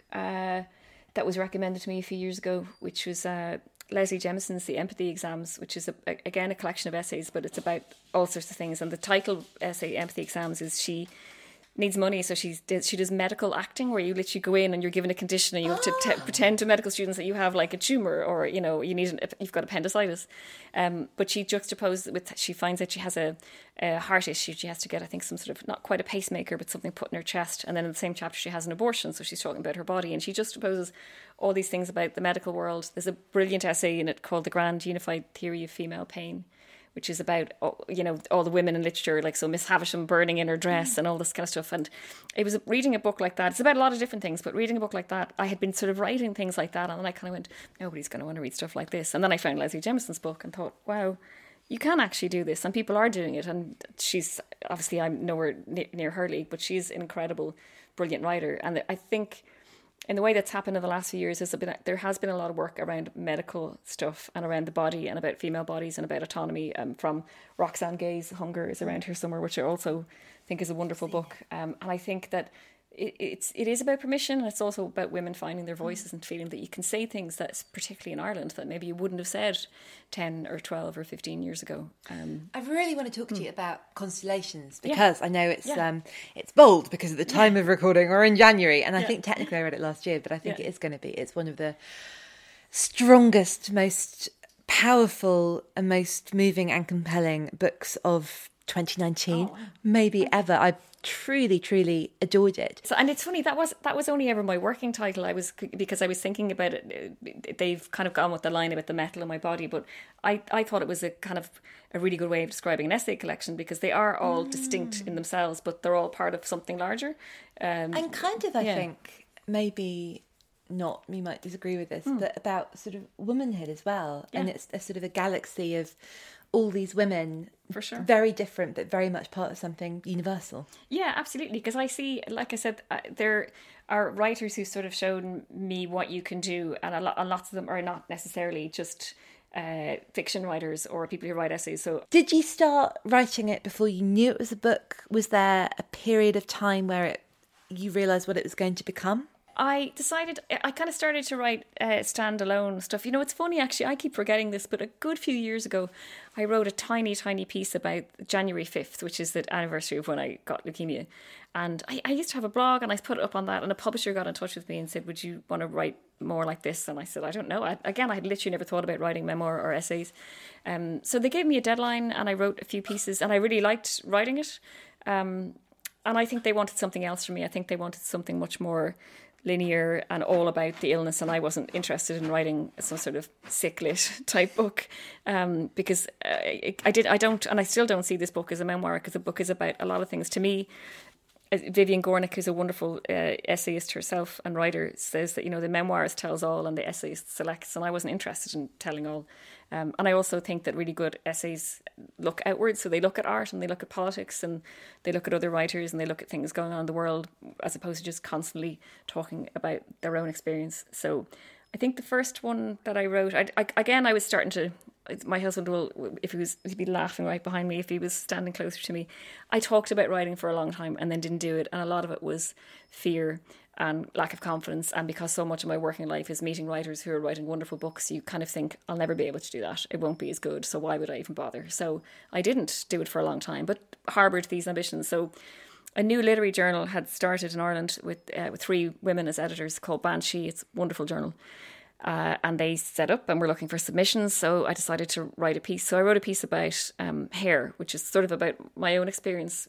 that was recommended to me a few years ago, which was Leslie Jemison's The Empathy Exams, which is, again, a collection of essays, but it's about all sorts of things. And the title essay, Empathy Exams, is she needs money, so she does medical acting, where you literally go in and you're given a condition and you have to pretend to medical students that you have like a tumour or you've got appendicitis. But she juxtaposed with, she finds that she has a heart issue. She has to get, I think, some sort of, not quite a pacemaker, but something put in her chest. And then in the same chapter she has an abortion, so she's talking about her body, and she juxtaposes all these things about the medical world. There's a brilliant essay in it called The Grand Unified Theory of Female Pain, which is about, all the women in literature, like, so Miss Havisham burning in her dress and all this kind of stuff. And it was reading a book like that. It's about a lot of different things, but reading a book like that, I had been sort of writing things like that, and then I kind of went, nobody's going to want to read stuff like this. And then I found Leslie Jemison's book and thought, wow, you can actually do this, and people are doing it. And she's, obviously I'm nowhere near her league, but she's an incredible, brilliant writer. And I think in the way that's happened in the last few years, there has been a lot of work around medical stuff and around the body and about female bodies and about autonomy. From Roxane Gay's Hunger is around here somewhere, which I also think is a wonderful book. And I think that it is about permission, and it's also about women finding their voices and feeling that you can say things that's particularly in Ireland that maybe you wouldn't have said 10 or 12 or 15 years ago. I really want to talk to you about Constellations, because I know it's bold because at the time of recording we're in January, and I think technically I read it last year, but I think it is going to be. It's one of the strongest, most powerful and most moving and compelling books of 2019, maybe ever. I truly, truly adored it. So, and it's funny, that was only ever my working title. Because I was thinking about it. They've kind of gone with the line about the metal in my body, but I thought it was a kind of a really good way of describing an essay collection, because they are all distinct in themselves, but they're all part of something larger. And kind of, I think, maybe not, you might disagree with this, but about sort of womanhood as well. And it's a sort of a galaxy of all these women, for sure, very different, but very much part of something universal. Yeah, absolutely. Because I see, like I said, there are writers who sort of shown me what you can do, and lots of them are not necessarily just fiction writers or people who write essays. So, did you start writing it before you knew it was a book? Was there a period of time where you realised what it was going to become? I decided, I kind of started to write standalone stuff. It's funny, actually, I keep forgetting this, but a good few years ago, I wrote a tiny, tiny piece about January 5th, which is the anniversary of when I got leukemia. And I used to have a blog, and I put it up on that, and a publisher got in touch with me and said, would you want to write more like this? And I said, I don't know. I had literally never thought about writing memoir or essays. So they gave me a deadline, and I wrote a few pieces, and I really liked writing it. And I think they wanted something else from me. I think they wanted something much more linear and all about the illness, and I wasn't interested in writing some sort of sick lit type book, because I don't, and I still don't see this book as a memoir, because the book is about a lot of things. To me, Vivian Gornick, who's a wonderful essayist herself and writer, says that, the memoirist tells all and the essayist selects, and I wasn't interested in telling all. And I also think that really good essays look outwards, so they look at art and they look at politics and they look at other writers and they look at things going on in the world, as opposed to just constantly talking about their own experience. So I think the first one that I wrote, I was starting to, my husband will, he'd be laughing right behind me if he was standing closer to me. I talked about writing for a long time and then didn't do it. And a lot of it was fear and lack of confidence. And because so much of my working life is meeting writers who are writing wonderful books, you kind of think, I'll never be able to do that. It won't be as good. So why would I even bother? So I didn't do it for a long time, but harboured these ambitions. So a new literary journal had started in Ireland with 3 women as editors, called Banshee. It's a wonderful journal. And they set up and were looking for submissions. So I decided to write a piece. So I wrote a piece about hair, which is sort of about my own experience,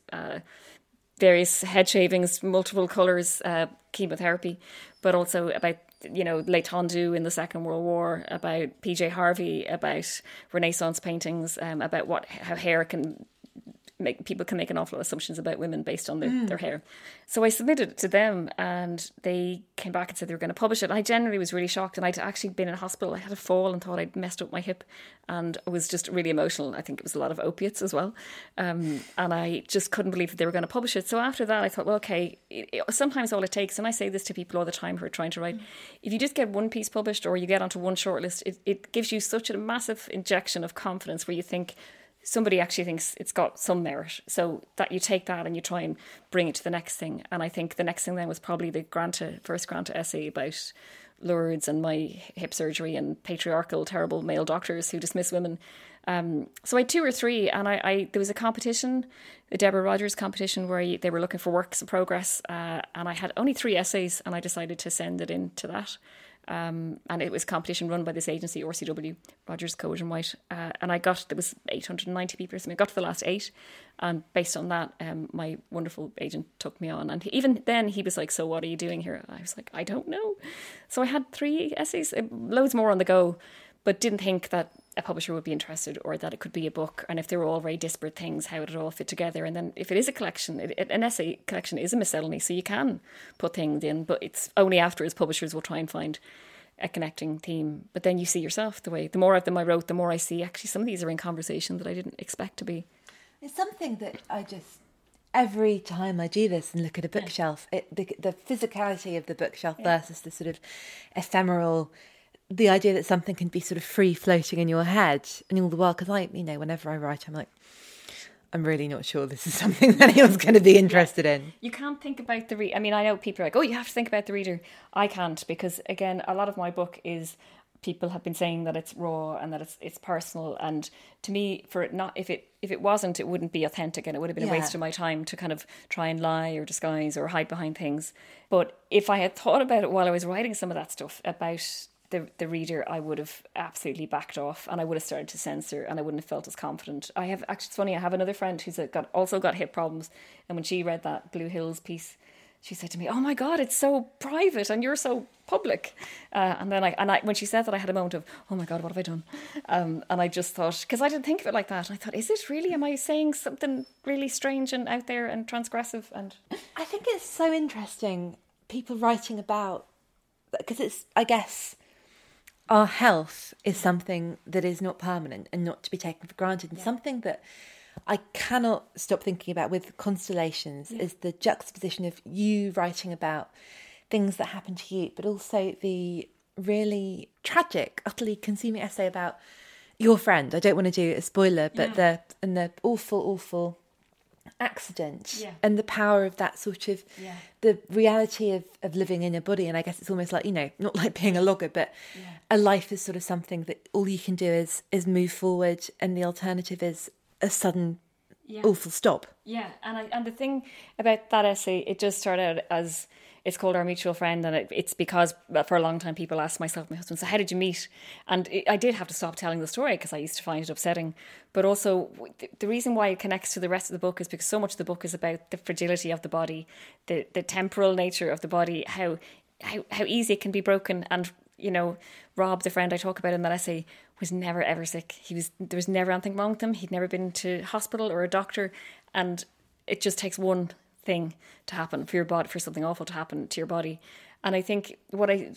various head shavings, multiple colours, chemotherapy, but also about, l'étendue in the Second World War, about PJ Harvey, about Renaissance paintings, about how hair can people can make an awful lot of assumptions about women based on their hair. So I submitted it to them and they came back and said they were going to publish it. I generally was really shocked, and I'd actually been in hospital. I had a fall and thought I'd messed up my hip, and I was just really emotional. I think it was a lot of opiates as well. And I just couldn't believe that they were going to publish it. So after that I thought, well, okay, sometimes all it takes, and I say this to people all the time who are trying to write, if you just get one piece published or you get onto one shortlist, it gives you such a massive injection of confidence where you think, somebody actually thinks it's got some merit, so that you take that and you try and bring it to the next thing. And I think the next thing then was probably the first Granta essay about Lourdes and my hip surgery and patriarchal, terrible male doctors who dismiss women. So I had 2 or 3, and there was a competition, the Deborah Rogers competition, where they were looking for works in progress, and I had only 3 essays, and I decided to send it in to that. And it was a competition run by this agency, RCW, Rogers, Cohen and White. And there was 890 people or something. I got to the last 8. And based on that, my wonderful agent took me on. And even then he was like, so what are you doing here? I was like, I don't know. So I had 3 essays, loads more on the go, but didn't think that a publisher would be interested or that it could be a book. And if they were all very disparate things, how would it all fit together? And then if it is a collection, an essay collection is a miscellany, so you can put things in, but it's only after as publishers will try and find a connecting theme. But then you see yourself the more of them I wrote, the more I see actually some of these are in conversation that I didn't expect to be. It's something that every time I do this and look at a bookshelf, the physicality of the bookshelf versus the sort of ephemeral, the idea that something can be sort of free floating in your head, and all the while, because whenever I write, I'm like, I'm really not sure this is something that anyone's going to be interested in. You can't think about the reader. I mean, I know people are like, oh, you have to think about the reader. I can't, because again, a lot of my book is, people have been saying that it's raw and that it's personal, and to me, if it wasn't, it wouldn't be authentic, and it would have been a waste of my time to kind of try and lie or disguise or hide behind things. But if I had thought about it while I was writing some of that stuff about the reader, I would have absolutely backed off, and I would have started to censor, and I wouldn't have felt as confident. It's funny, I have another friend who's also got hip problems, and when she read that Blue Hills piece, she said to me, oh my God, it's so private and you're so public. And then when she said that, I had a moment of, oh my God, what have I done? And I just thought, because I didn't think of it like that, and I thought, is it really, am I saying something really strange and out there and transgressive? And I think it's so interesting, people writing about, because it's, I guess, our health is something that is not permanent and not to be taken for granted. And something that I cannot stop thinking about with Constellations is the juxtaposition of you writing about things that happen to you, but also the really tragic, utterly consuming essay about your friend. I don't want to do a spoiler, but the awful accident and the power of that sort of the reality of living in a body. And I guess it's almost like, not like being a logger, but a life is sort of something that all you can do is move forward, and the alternative is a sudden awful stop. And the thing about that essay, it just started out as, it's called Our Mutual Friend, and it's because for a long time people asked myself and my husband, so how did you meet? And I did have to stop telling the story because I used to find it upsetting. But also the reason why it connects to the rest of the book is because so much of the book is about the fragility of the body, the temporal nature of the body, how how easy it can be broken. And, you know, Rob, the friend I talk about in that essay, was never ever sick. There was never anything wrong with him. He'd never been to hospital or a doctor, and it just takes one thing to happen for your body, for something awful to happen to your body. And I think I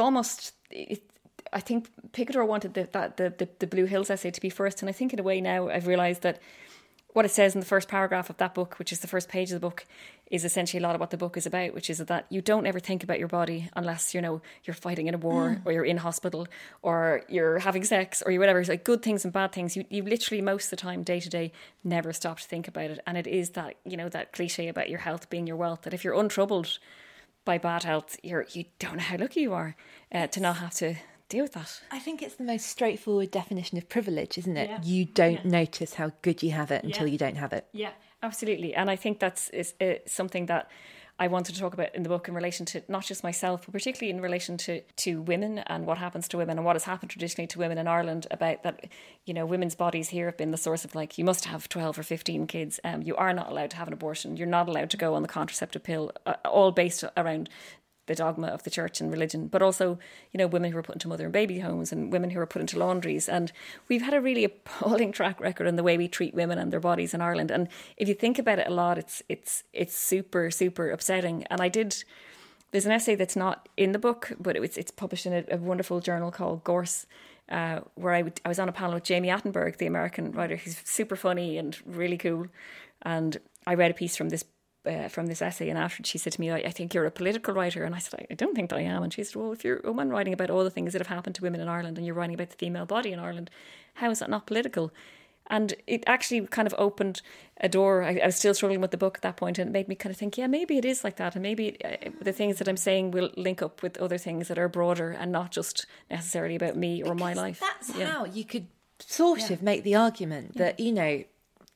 think Picador wanted the Blue Hills essay to be first, and I think in a way now I've realised that what it says in the first paragraph of that book, which is the first page of the book, is essentially a lot of what the book is about, which is that you don't ever think about your body unless, you know, you're fighting in a war or you're in hospital or you're having sex or you whatever. It's like good things and bad things. You literally most of the time, day to day, never stop to think about it. And it is that, you know, that cliche about your health being your wealth, that if you're untroubled by bad health, you don't know how lucky you are to not have to deal with that. I think it's the most straightforward definition of privilege, isn't it? Yeah. You don't notice how good you have it until you don't have it. Yeah, absolutely. And I think that's something that I wanted to talk about in the book in relation to not just myself, but particularly in relation to women and what happens to women and what has happened traditionally to women in Ireland, about that, you know, women's bodies here have been the source of, like, you must have 12 or 15 kids. You are not allowed to have an abortion. You're not allowed to go on the contraceptive pill, all based around the dogma of the church and religion, but also, you know, women who are put into mother and baby homes and women who are put into laundries. And we've had a really appalling track record in the way we treat women and their bodies in Ireland. And if you think about it a lot, it's super, super upsetting. And there's an essay that's not in the book, but it's published in a wonderful journal called Gorse, where I was on a panel with Jamie Attenberg, the American writer, who's super funny and really cool. And I read a piece from this essay, and after she said to me, I think you're a political writer. And I said, I don't think that I am. And she said, well, if you're a woman writing about all the things that have happened to women in Ireland and you're writing about the female body in Ireland, how is that not political? And it actually kind of opened a door. I was still struggling with the book at that point, and it made me kind of think, yeah, maybe it is like that, and maybe the things that I'm saying will link up with other things that are broader and not just necessarily about me or my life. That's how you could sort of make the argument that, you know,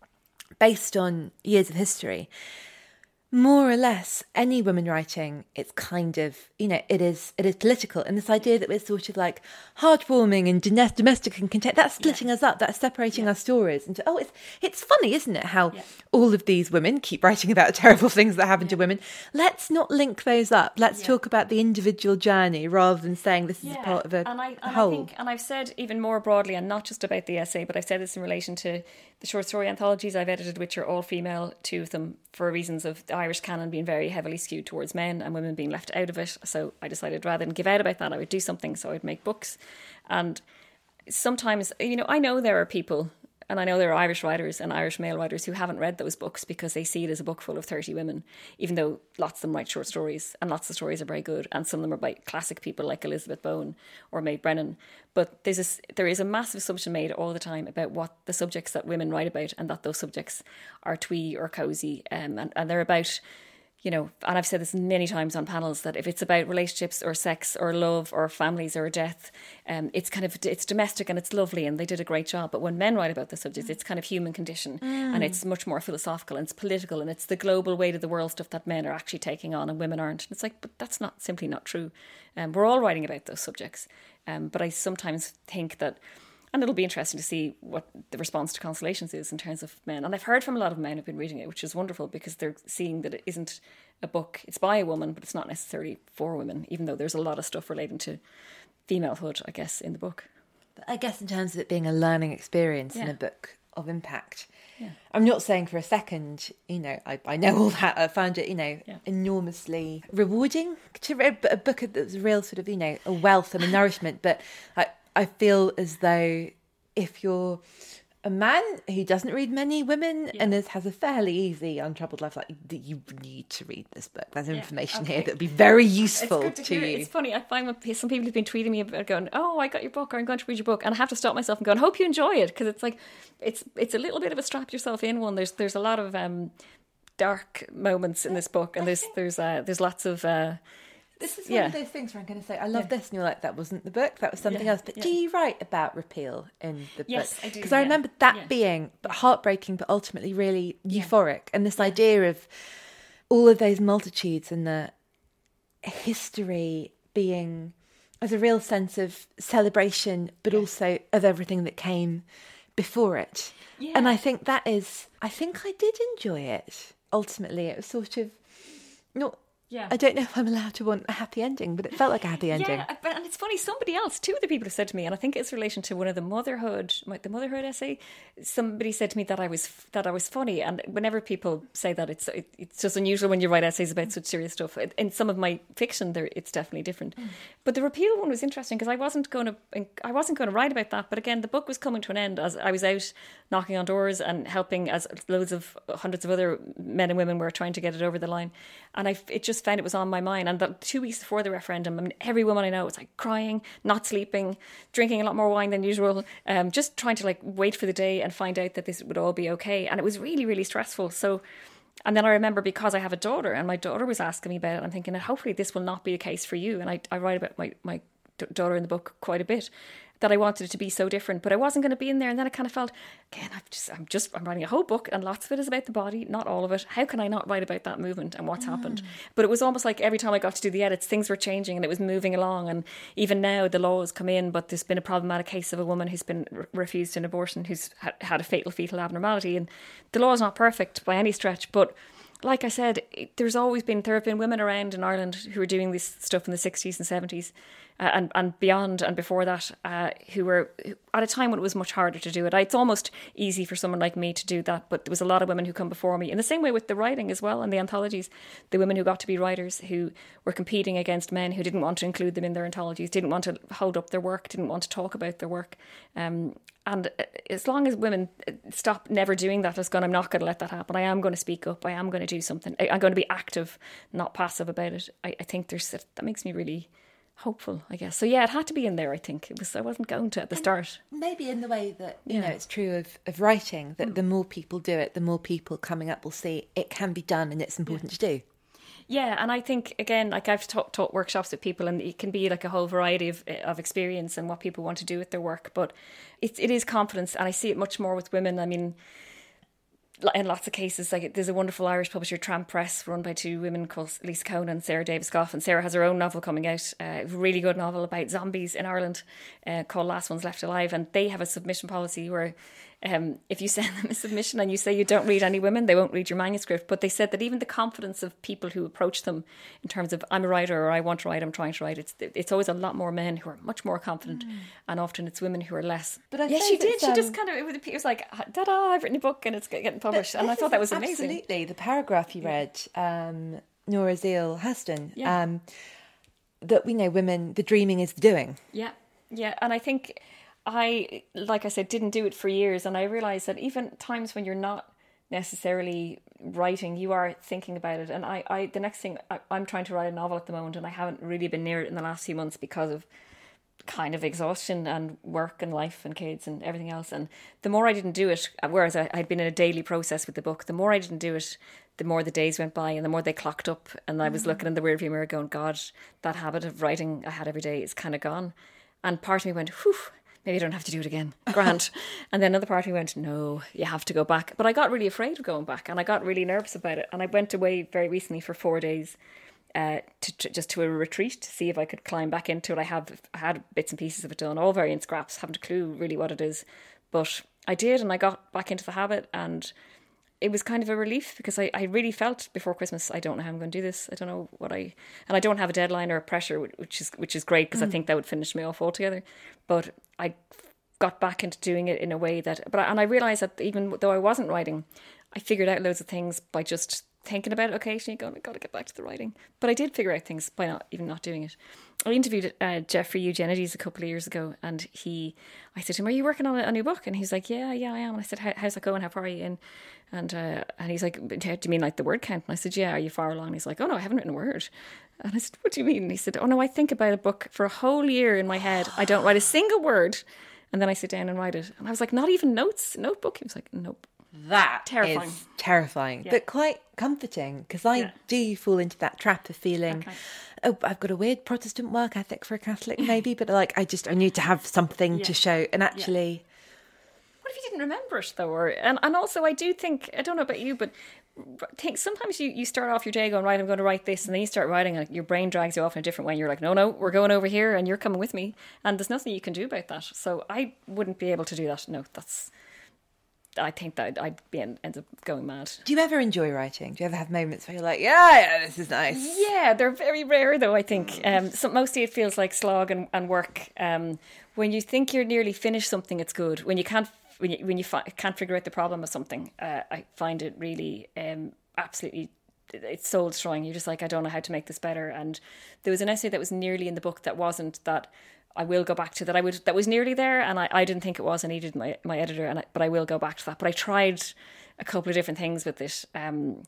based on years of history, more or less any woman writing, it's kind of, you know, it is political. And this idea that we're sort of like heartwarming and domestic and content, that's splitting us up, that's separating our stories into, it's funny, isn't it, how all of these women keep writing about terrible things that happen to women. Let's not link those up. Let's talk about the individual journey rather than saying this is a part of a whole. I think, and I've said even more broadly, and not just about the essay, but I've said this in relation to the short story anthologies I've edited, which are all female, two of them for reasons of the Irish canon being very heavily skewed towards men and women being left out of it. So I decided rather than give out about that, I would do something. So I'd make books. And sometimes, you know, I know there are people, and I know there are Irish writers and Irish male writers who haven't read those books because they see it as a book full of 30 women, even though lots of them write short stories and lots of stories are very good. And some of them are by classic people like Elizabeth Bowen or Maeve Brennan. But there is a massive assumption made all the time about what the subjects that women write about, and that those subjects are twee or cosy. And they're about, you know, and I've said this many times on panels, that if it's about relationships or sex or love or families or death, it's domestic and it's lovely and they did a great job. But when men write about the subjects, it's kind of human condition and it's much more philosophical and it's political and it's the global weight of the world stuff that men are actually taking on and women aren't. And it's like, but that's simply not true. We're all writing about those subjects. But I sometimes think that, and it'll be interesting to see what the response to Constellations is in terms of men. And I've heard from a lot of men who've been reading it, which is wonderful because they're seeing that it isn't a book. It's by a woman, but it's not necessarily for women, even though there's a lot of stuff relating to femalehood, I guess, in the book. But I guess in terms of it being a learning experience and a book of impact, I'm not saying for a second, you know, I know all that. I found it, you know, enormously rewarding to read a book that's a real sort of, you know, a wealth and a nourishment. But I feel as though if you're a man who doesn't read many women and has a fairly easy, untroubled life, like, you need to read this book. There's information here that would be very useful to you. It's funny. I find some people have been tweeting me about going, "Oh, I got your book," or "I'm going to read your book," and I have to stop myself and go, "I hope you enjoy it," because it's like it's a little bit of a strap yourself in one. There's a lot of dark moments in this book, and there's lots of. This is one of those things where I'm going to say, I love this, and you're like, that wasn't the book, that was something else. But do you write about repeal in the book? Yes, I do. Because I remember that being heartbreaking, but ultimately really euphoric. And this idea of all of those multitudes and the history being as a real sense of celebration, but also of everything that came before it. Yeah. And I think I did enjoy it. Ultimately, it was sort of not Yeah. I don't know if I'm allowed to want a happy ending, but it felt like a happy ending. Yeah, and it's funny, somebody else, two other people have said to me, and I think it's in relation to one of the motherhood essay, somebody said to me that I was funny, and whenever people say that, it's just unusual when you write essays about such serious stuff. In some of my fiction, it's definitely different. But the repeal one was interesting because I wasn't going to write about that, but again, the book was coming to an end as I was out knocking on doors and helping, as hundreds of other men and women were trying to get it over the line, and it just found it was on my mind. And 2 weeks before the referendum, I mean, every woman I know was like crying, not sleeping, drinking a lot more wine than usual, just trying to like wait for the day and find out that this would all be okay. And it was really, really stressful. So, and then I remember, because I have a daughter and my daughter was asking me about it, I'm thinking, hopefully this will not be the case for you. And I write about my daughter in the book quite a bit, that I wanted it to be so different, but I wasn't going to be in there. And then I kind of felt, again, I'm writing a whole book and lots of it is about the body, not all of it. How can I not write about that movement and what's happened? But it was almost like every time I got to do the edits, things were changing and it was moving along. And even now the law has come in, but there's been a problematic case of a woman who's been refused an abortion, who's had a fatal fetal abnormality. And the law is not perfect by any stretch, but like I said, there have been women around in Ireland who were doing this stuff in the 60s and 70s and beyond and before that, who were at a time when it was much harder to do it. It's almost easy for someone like me to do that, but there was a lot of women who come before me. In the same way with the writing as well and the anthologies, the women who got to be writers who were competing against men who didn't want to include them in their anthologies, didn't want to hold up their work, didn't want to talk about their work. And as long as women stop never doing that, I'm not going to let that happen. I am going to speak up. I am going to do something. I'm going to be active, not passive about it. I think that makes me really hopeful, I guess. So yeah, it had to be in there, I think. I wasn't going to at the start. Maybe in the way that, you know, it's true of writing, that the more people do it, the more people coming up will see it can be done and it's important to do. Yeah, and I think, again, like I've taught workshops with people, and it can be like a whole variety of experience and what people want to do with their work. But it is confidence, and I see it much more with women. I mean, in lots of cases, like there's a wonderful Irish publisher, Tramp Press, run by two women called Lisa Cohen and Sarah Davis-Goff, and Sarah has her own novel coming out, a really good novel about zombies in Ireland called Last Ones Left Alive, and they have a submission policy where if you send them a submission and you say you don't read any women, they won't read your manuscript. But they said that even the confidence of people who approach them in terms of, I'm a writer, or I want to write, I'm trying to write, it's always a lot more men who are much more confident, and often it's women who are less. But she did. She just kind of, it was like, ta-da, I've written a book and it's getting published. And I thought that was amazing. Absolutely. The paragraph you read, Nora Zeal Huston, that we know women, the dreaming is the doing. Yeah. Yeah. And I think like I said, didn't do it for years. And I realised that even times when you're not necessarily writing, you are thinking about it. And the next thing, I'm trying to write a novel at the moment, and I haven't really been near it in the last few months because of kind of exhaustion and work and life and kids and everything else. And the more I didn't do it, whereas I'd been in a daily process with the book, the more I didn't do it, the more the days went by and the more they clocked up. And I was looking in the rearview mirror going, God, that habit of writing I had every day is kind of gone. And part of me went, whew, maybe I don't have to do it again. Grand. And then another part of me went, no, you have to go back. But I got really afraid of going back and I got really nervous about it. And I went away very recently for 4 days to a retreat to see if I could climb back into it. I had bits and pieces of it done, all very in scraps, haven't a clue really what it is. But I did, and I got back into the habit, and it was kind of a relief because I really felt before Christmas, I don't know how I'm going to do this. I don't know and I don't have a deadline or a pressure, which is great because I think that would finish me off altogether. But I got back into doing it in a way and I realised that even though I wasn't writing, I figured out loads of things by just thinking about it occasionally, going, I've got to get back to the writing. But I did figure out things by not doing it. I interviewed Jeffrey Eugenides a couple of years ago, and I said to him, are you working on a new book? And he's like, yeah, I am. And I said, how's that going? How far are you in? And he's like, do you mean like the word count? And I said, yeah, are you far along? And he's like, oh no, I haven't written a word. And I said, what do you mean? And he said, oh no, I think about a book for a whole year in my head. I don't write a single word. And then I sit down and write it. And I was like, not even notebook? He was like, nope. That terrifying. Is terrifying, but quite comforting, because I do fall into that trap of feeling, oh, I've got a weird Protestant work ethic for a Catholic maybe, but like I need to have something to show. And actually, what if you didn't remember it though? And also I do think, I don't know about you, but sometimes you start off your day going, right, I'm going to write this, and then you start writing and your brain drags you off in a different way, and you're like, no, we're going over here and you're coming with me, and there's nothing you can do about that. So I wouldn't be able to do that. No, that's I think that I'd end up going mad. Do you ever enjoy writing? Do you ever have moments where you're like, yeah, this is nice? Yeah, they're very rare though, I think. So mostly it feels like slog and work. When you think you're nearly finished something, it's good. When you can't can't figure out the problem of something, I find it really absolutely, it's soul destroying. You're just like, I don't know how to make this better. And there was an essay that was nearly in the book that wasn't, that I will go back to, that was nearly there, and I didn't think it was. I needed my editor, but I will go back to that. But I tried a couple of different things with it, and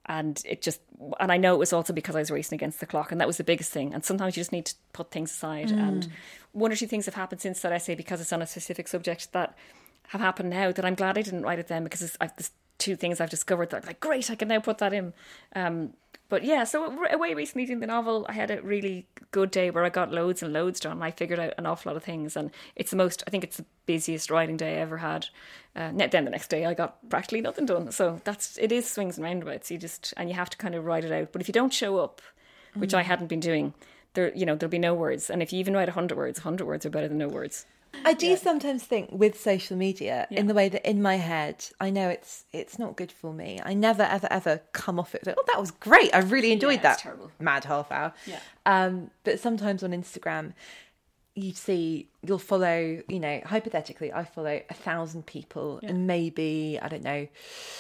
I know it was also because I was racing against the clock, and that was the biggest thing. And sometimes you just need to put things aside. And one or two things have happened since that essay, because it's on a specific subject, that have happened now that I'm glad I didn't write it then, because there's two things I've discovered that I'm like, great, I can now put that in. But yeah, so away recently doing the novel, I had a really good day where I got loads and loads done. I figured out an awful lot of things, and I think it's the busiest writing day I ever had. Then the next day I got practically nothing done. So it is swings and roundabouts. And you have to kind of write it out. But if you don't show up, which I hadn't been doing, there'll be no words. And if you even write 100 words, 100 words are better than no words. I do sometimes think with social media, in the way that in my head, I know it's not good for me. I never, ever, ever come off it. Like, oh, that was great. I really enjoyed that mad half hour. Yeah. But sometimes on Instagram, you'll follow, hypothetically, I follow 1,000 people and maybe, I don't know,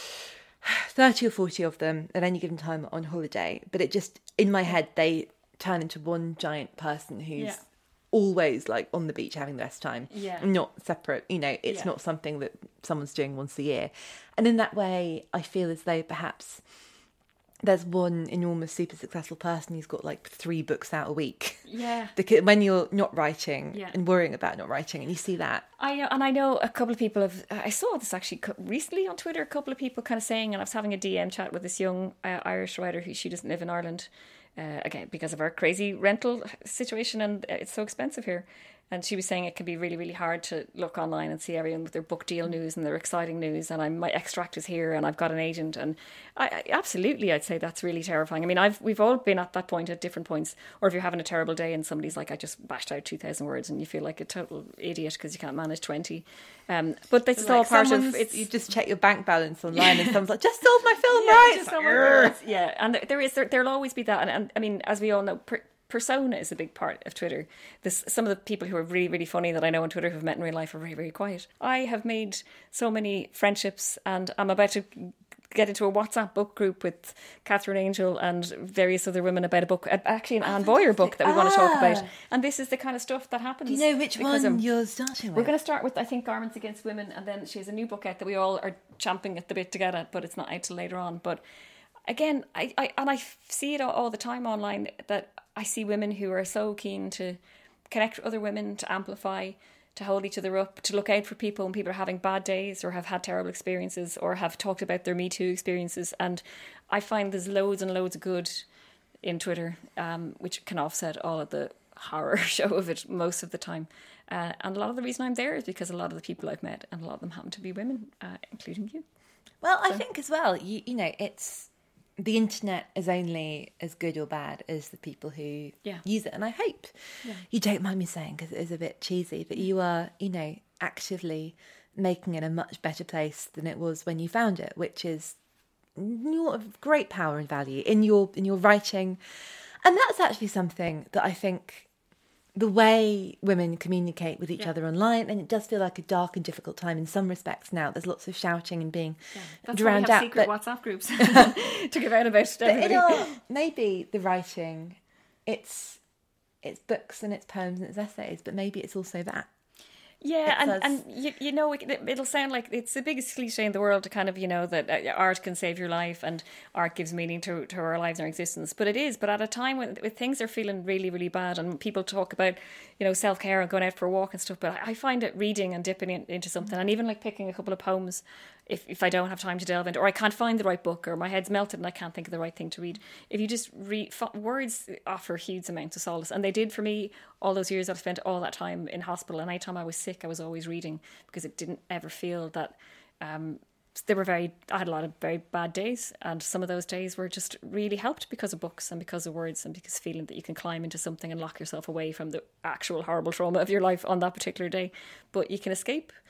30 or 40 of them at any given time on holiday. But it just, in my head, they turn into one giant person who's always like on the beach having the best time, not separate. It's not something that someone's doing once a year. And in that way, I feel as though perhaps there's one enormous super successful person who's got like 3 books out a week. Yeah. Because when you're not writing and worrying about not writing, and you see that. I know a couple of people I saw this actually recently on Twitter, a couple of people kind of saying, and I was having a DM chat with this young Irish writer she doesn't live in Ireland, again, because of our crazy rental situation, and it's so expensive here. And she was saying it can be really, really hard to look online and see everyone with their book deal news and their exciting news. And my extract is here, and I've got an agent. And absolutely, I'd say that's really terrifying. I mean, we've all been at that point at different points. Or if you're having a terrible day and somebody's like, I just bashed out 2,000 words, and you feel like a total idiot because you can't manage 20. But that's all part of it. You just check your bank balance online, and someone's like, just sold my film, right? Just sold my words. Yeah, and there'll always be that. And I mean, as we all know, persona is a big part of Twitter. Some of the people who are really, really funny that I know on Twitter who've met in real life are very, very quiet. I have made so many friendships, and I'm about to get into a WhatsApp book group with Catherine Angel and various other women about a book, actually an Anne Boyer book that we want to talk about. And this is the kind of stuff that happens. Do you know which one you're starting with? We're going to start with, I think, Garments Against Women, and then she has a new book out that we all are champing at the bit to get at, but it's not out till later on. But again, I see it all the time online, that I see women who are so keen to connect with other women, to amplify, to hold each other up, to look out for people when people are having bad days or have had terrible experiences or have talked about their Me Too experiences. And I find there's loads and loads of good in Twitter, which can offset all of the horror show of it most of the time. And a lot of the reason I'm there is because a lot of the people I've met, and a lot of them happen to be women, including you. Well, I think as well, you know, it's... the internet is only as good or bad as the people who use it. And I hope you don't mind me saying, because it is a bit cheesy, but you are, actively making it a much better place than it was when you found it, which is of great power and value in your writing. And that's actually something that I think the way women communicate with each other online, and it does feel like a dark and difficult time in some respects now. There's lots of shouting and being drowned out. Secret WhatsApp groups to give out about everybody. Maybe the writing, it's books and it's poems and it's essays, but maybe it's also that. Yeah, and it'll sound like it's the biggest cliche in the world to kind of, that art can save your life and art gives meaning to our lives and our existence. But it is. But at a time when things are feeling really, really bad, and people talk about, self-care and going out for a walk and stuff, but I find it reading and dipping into something, and even like picking a couple of poems if I don't have time to delve into, or I can't find the right book, or my head's melted and I can't think of the right thing to read. If you just read, words offer huge amounts of solace, and they did for me all those years that I spent all that time in hospital. And anytime I was sick, I was always reading, because it didn't ever feel that I had a lot of very bad days, and some of those days were just really helped because of books and because of words and because feeling that you can climb into something and lock yourself away from the actual horrible trauma of your life on that particular day, but you can escape.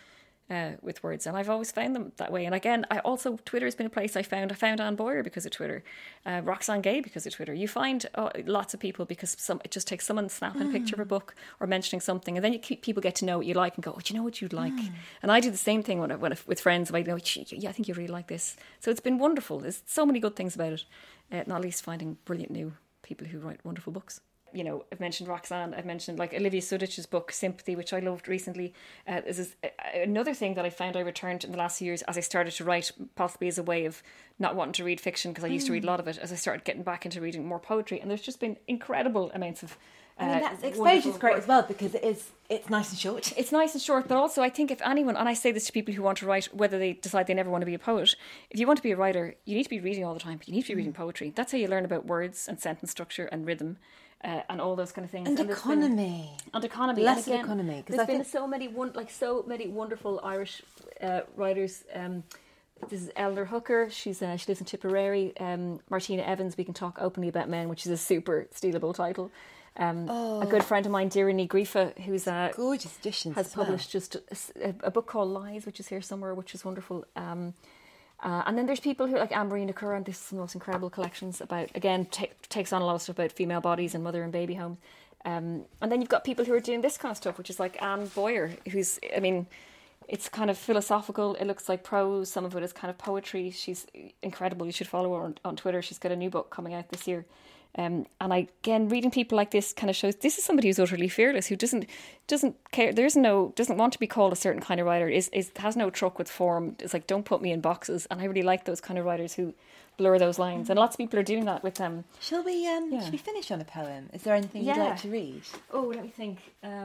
with words, and I've always found them that way. And again, Twitter has been a place I found Anne Boyer because of Twitter, Roxane Gay because of Twitter. You find lots of people because it just takes someone snapping a picture of a book or mentioning something, and then people get to know what you like and go, oh, do you know what you'd like? And I do the same thing when with friends. If I go, yeah, I think you really like this. So it's been wonderful. There's so many good things about it, not least finding brilliant new people who write wonderful books. You know, I've mentioned Roxane, I've mentioned like Olivia Sudich's book Sympathy, which I loved recently. This is another thing that I found I returned in the last few years as I started to write, possibly as a way of not wanting to read fiction, because I used to read a lot of it, as I started getting back into reading more poetry. And there's just been incredible amounts of that exposure's great as well, because it's nice and short. It's nice and short, but also I think if anyone, and I say this to people who want to write, whether they decide they never want to be a poet, if you want to be a writer, you need to be reading all the time. You need to be reading poetry. That's how you learn about words and sentence structure and rhythm. And all those kind of things, and economy, less of economy. There's been so many wonderful Irish writers. This is Eleanor Hooker. She lives in Tipperary. Martina Evans. We Can Talk Openly About Men, which is a super stealable title. A good friend of mine, Dirani Grifa, who's a gorgeous edition, has published just a book called Lies, which is here somewhere, which is wonderful. And then there's people who like Anne-Marie Curran, and this is the most incredible collections about, again, takes on a lot of stuff about female bodies and mother and baby homes. And then you've got people who are doing this kind of stuff, which is like Anne Boyer, who's, I mean, it's kind of philosophical. It looks like prose. Some of it is kind of poetry. She's incredible. You should follow her on Twitter. She's got a new book coming out this year. And again, reading people like this kind of shows this is somebody who's utterly fearless, who doesn't care. Doesn't want to be called a certain kind of writer. Has no truck with form. It's like, don't put me in boxes. And I really like those kind of writers who blur those lines. And lots of people are doing that with them. Shall we finish on a poem? Is there anything you'd like to read? Oh, let me think.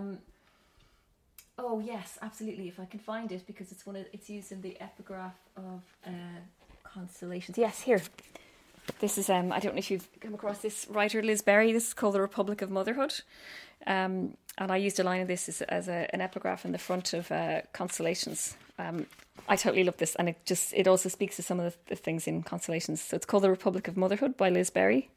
Oh yes, absolutely. If I can find it, because it's used in the epigraph of Constellations. Yes, here. This is, I don't know if you've come across this writer, Liz Berry. This is called The Republic of Motherhood. And I used a line of this as an epigraph in the front of Constellations. I totally love this. And it also speaks to some of the things in Constellations. So it's called The Republic of Motherhood by Liz Berry.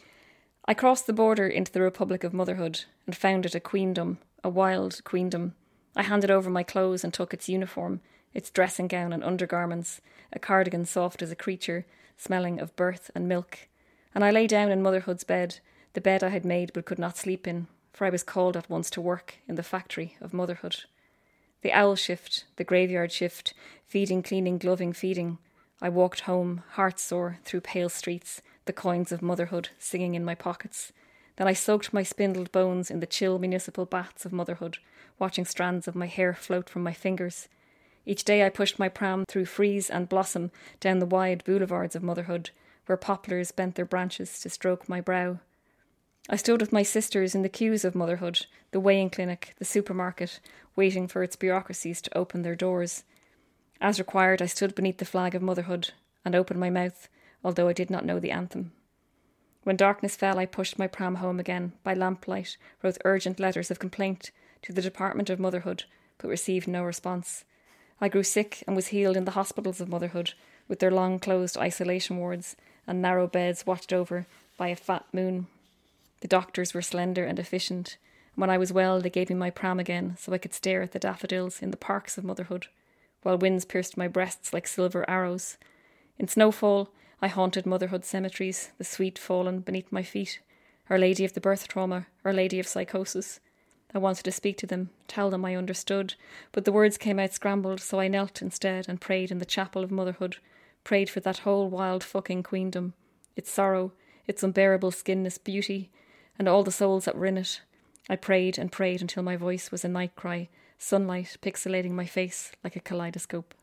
I crossed the border into the Republic of Motherhood and found it a queendom, a wild queendom. I handed over my clothes and took its uniform, its dressing gown and undergarments, a cardigan soft as a creature, smelling of birth and milk. And I lay down in motherhood's bed, the bed I had made but could not sleep in, for I was called at once to work in the factory of motherhood. The owl shift, the graveyard shift, feeding, cleaning, gloving, feeding. I walked home, heart-sore, through pale streets, the coins of motherhood singing in my pockets. Then I soaked my spindled bones in the chill municipal baths of motherhood, watching strands of my hair float from my fingers. Each day I pushed my pram through freeze and blossom down the wide boulevards of motherhood, where poplars bent their branches to stroke my brow. I stood with my sisters in the queues of motherhood, the weighing clinic, the supermarket, waiting for its bureaucracies to open their doors. As required, I stood beneath the flag of motherhood and opened my mouth, although I did not know the anthem. When darkness fell, I pushed my pram home again, by lamplight, wrote urgent letters of complaint to the Department of Motherhood, but received no response. I grew sick and was healed in the hospitals of motherhood, with their long-closed isolation wards and narrow beds watched over by a fat moon. The doctors were slender and efficient. When I was well, they gave me my pram again, so I could stare at the daffodils in the parks of motherhood, while winds pierced my breasts like silver arrows. In snowfall, I haunted motherhood cemeteries, the sweet fallen beneath my feet, Our Lady of the Birth Trauma, Our Lady of Psychosis. I wanted to speak to them, tell them I understood, but the words came out scrambled, so I knelt instead and prayed in the chapel of motherhood, prayed for that whole wild fucking queendom, its sorrow, its unbearable skinness beauty, and all the souls that were in it. I prayed and prayed until my voice was a night cry, sunlight pixelating my face like a kaleidoscope.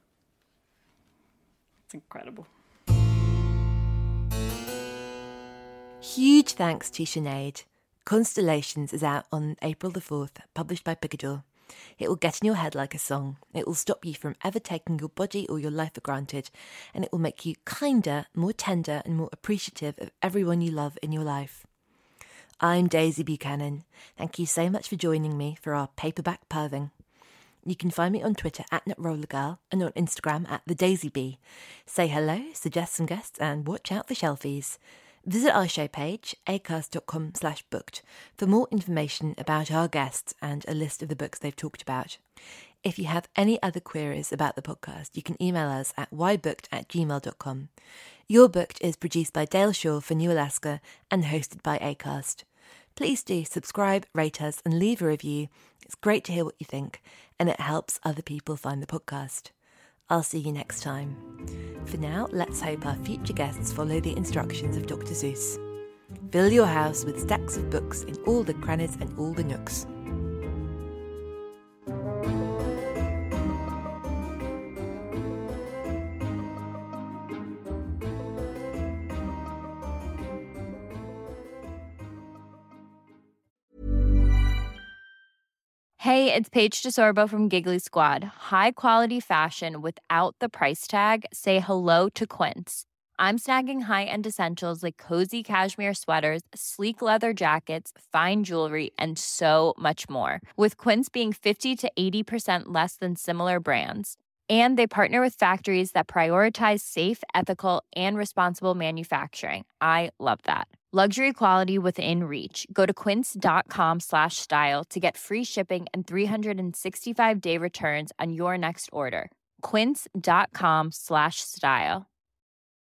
It's incredible. Huge thanks to Sinead. Constellations is out on April the 4th, published by Picador. It will get in your head like a song. It will stop you from ever taking your body or your life for granted, and it will make you kinder, more tender and more appreciative of everyone you love in your life. I'm Daisy Buchanan. Thank you so much for joining me for our paperback perving. You can find me on Twitter @NetRollerGirl and on Instagram @TheDaisyBee. Say hello, suggest some guests, and watch out for shelfies. Visit our show page, acast.com/booked, for more information about our guests and a list of the books they've talked about. If you have any other queries about the podcast, you can email us at whybooked@gmail.com. You're Booked is produced by Dale Shaw for New Alaska and hosted by Acast. Please do subscribe, rate us, and leave a review. It's great to hear what you think, and it helps other people find the podcast. I'll see you next time. For now, let's hope our future guests follow the instructions of Dr. Seuss. Fill your house with stacks of books in all the crannies and all the nooks. Hey, it's Paige DeSorbo from Giggly Squad. High quality fashion without the price tag. Say hello to Quince. I'm snagging high-end essentials like cozy cashmere sweaters, sleek leather jackets, fine jewelry, and so much more. With Quince being 50 to 80% less than similar brands. And they partner with factories that prioritize safe, ethical, and responsible manufacturing. I love that. Luxury quality within reach. Go to quince.com/style to get free shipping and 365-day returns on your next order. Quince.com/style.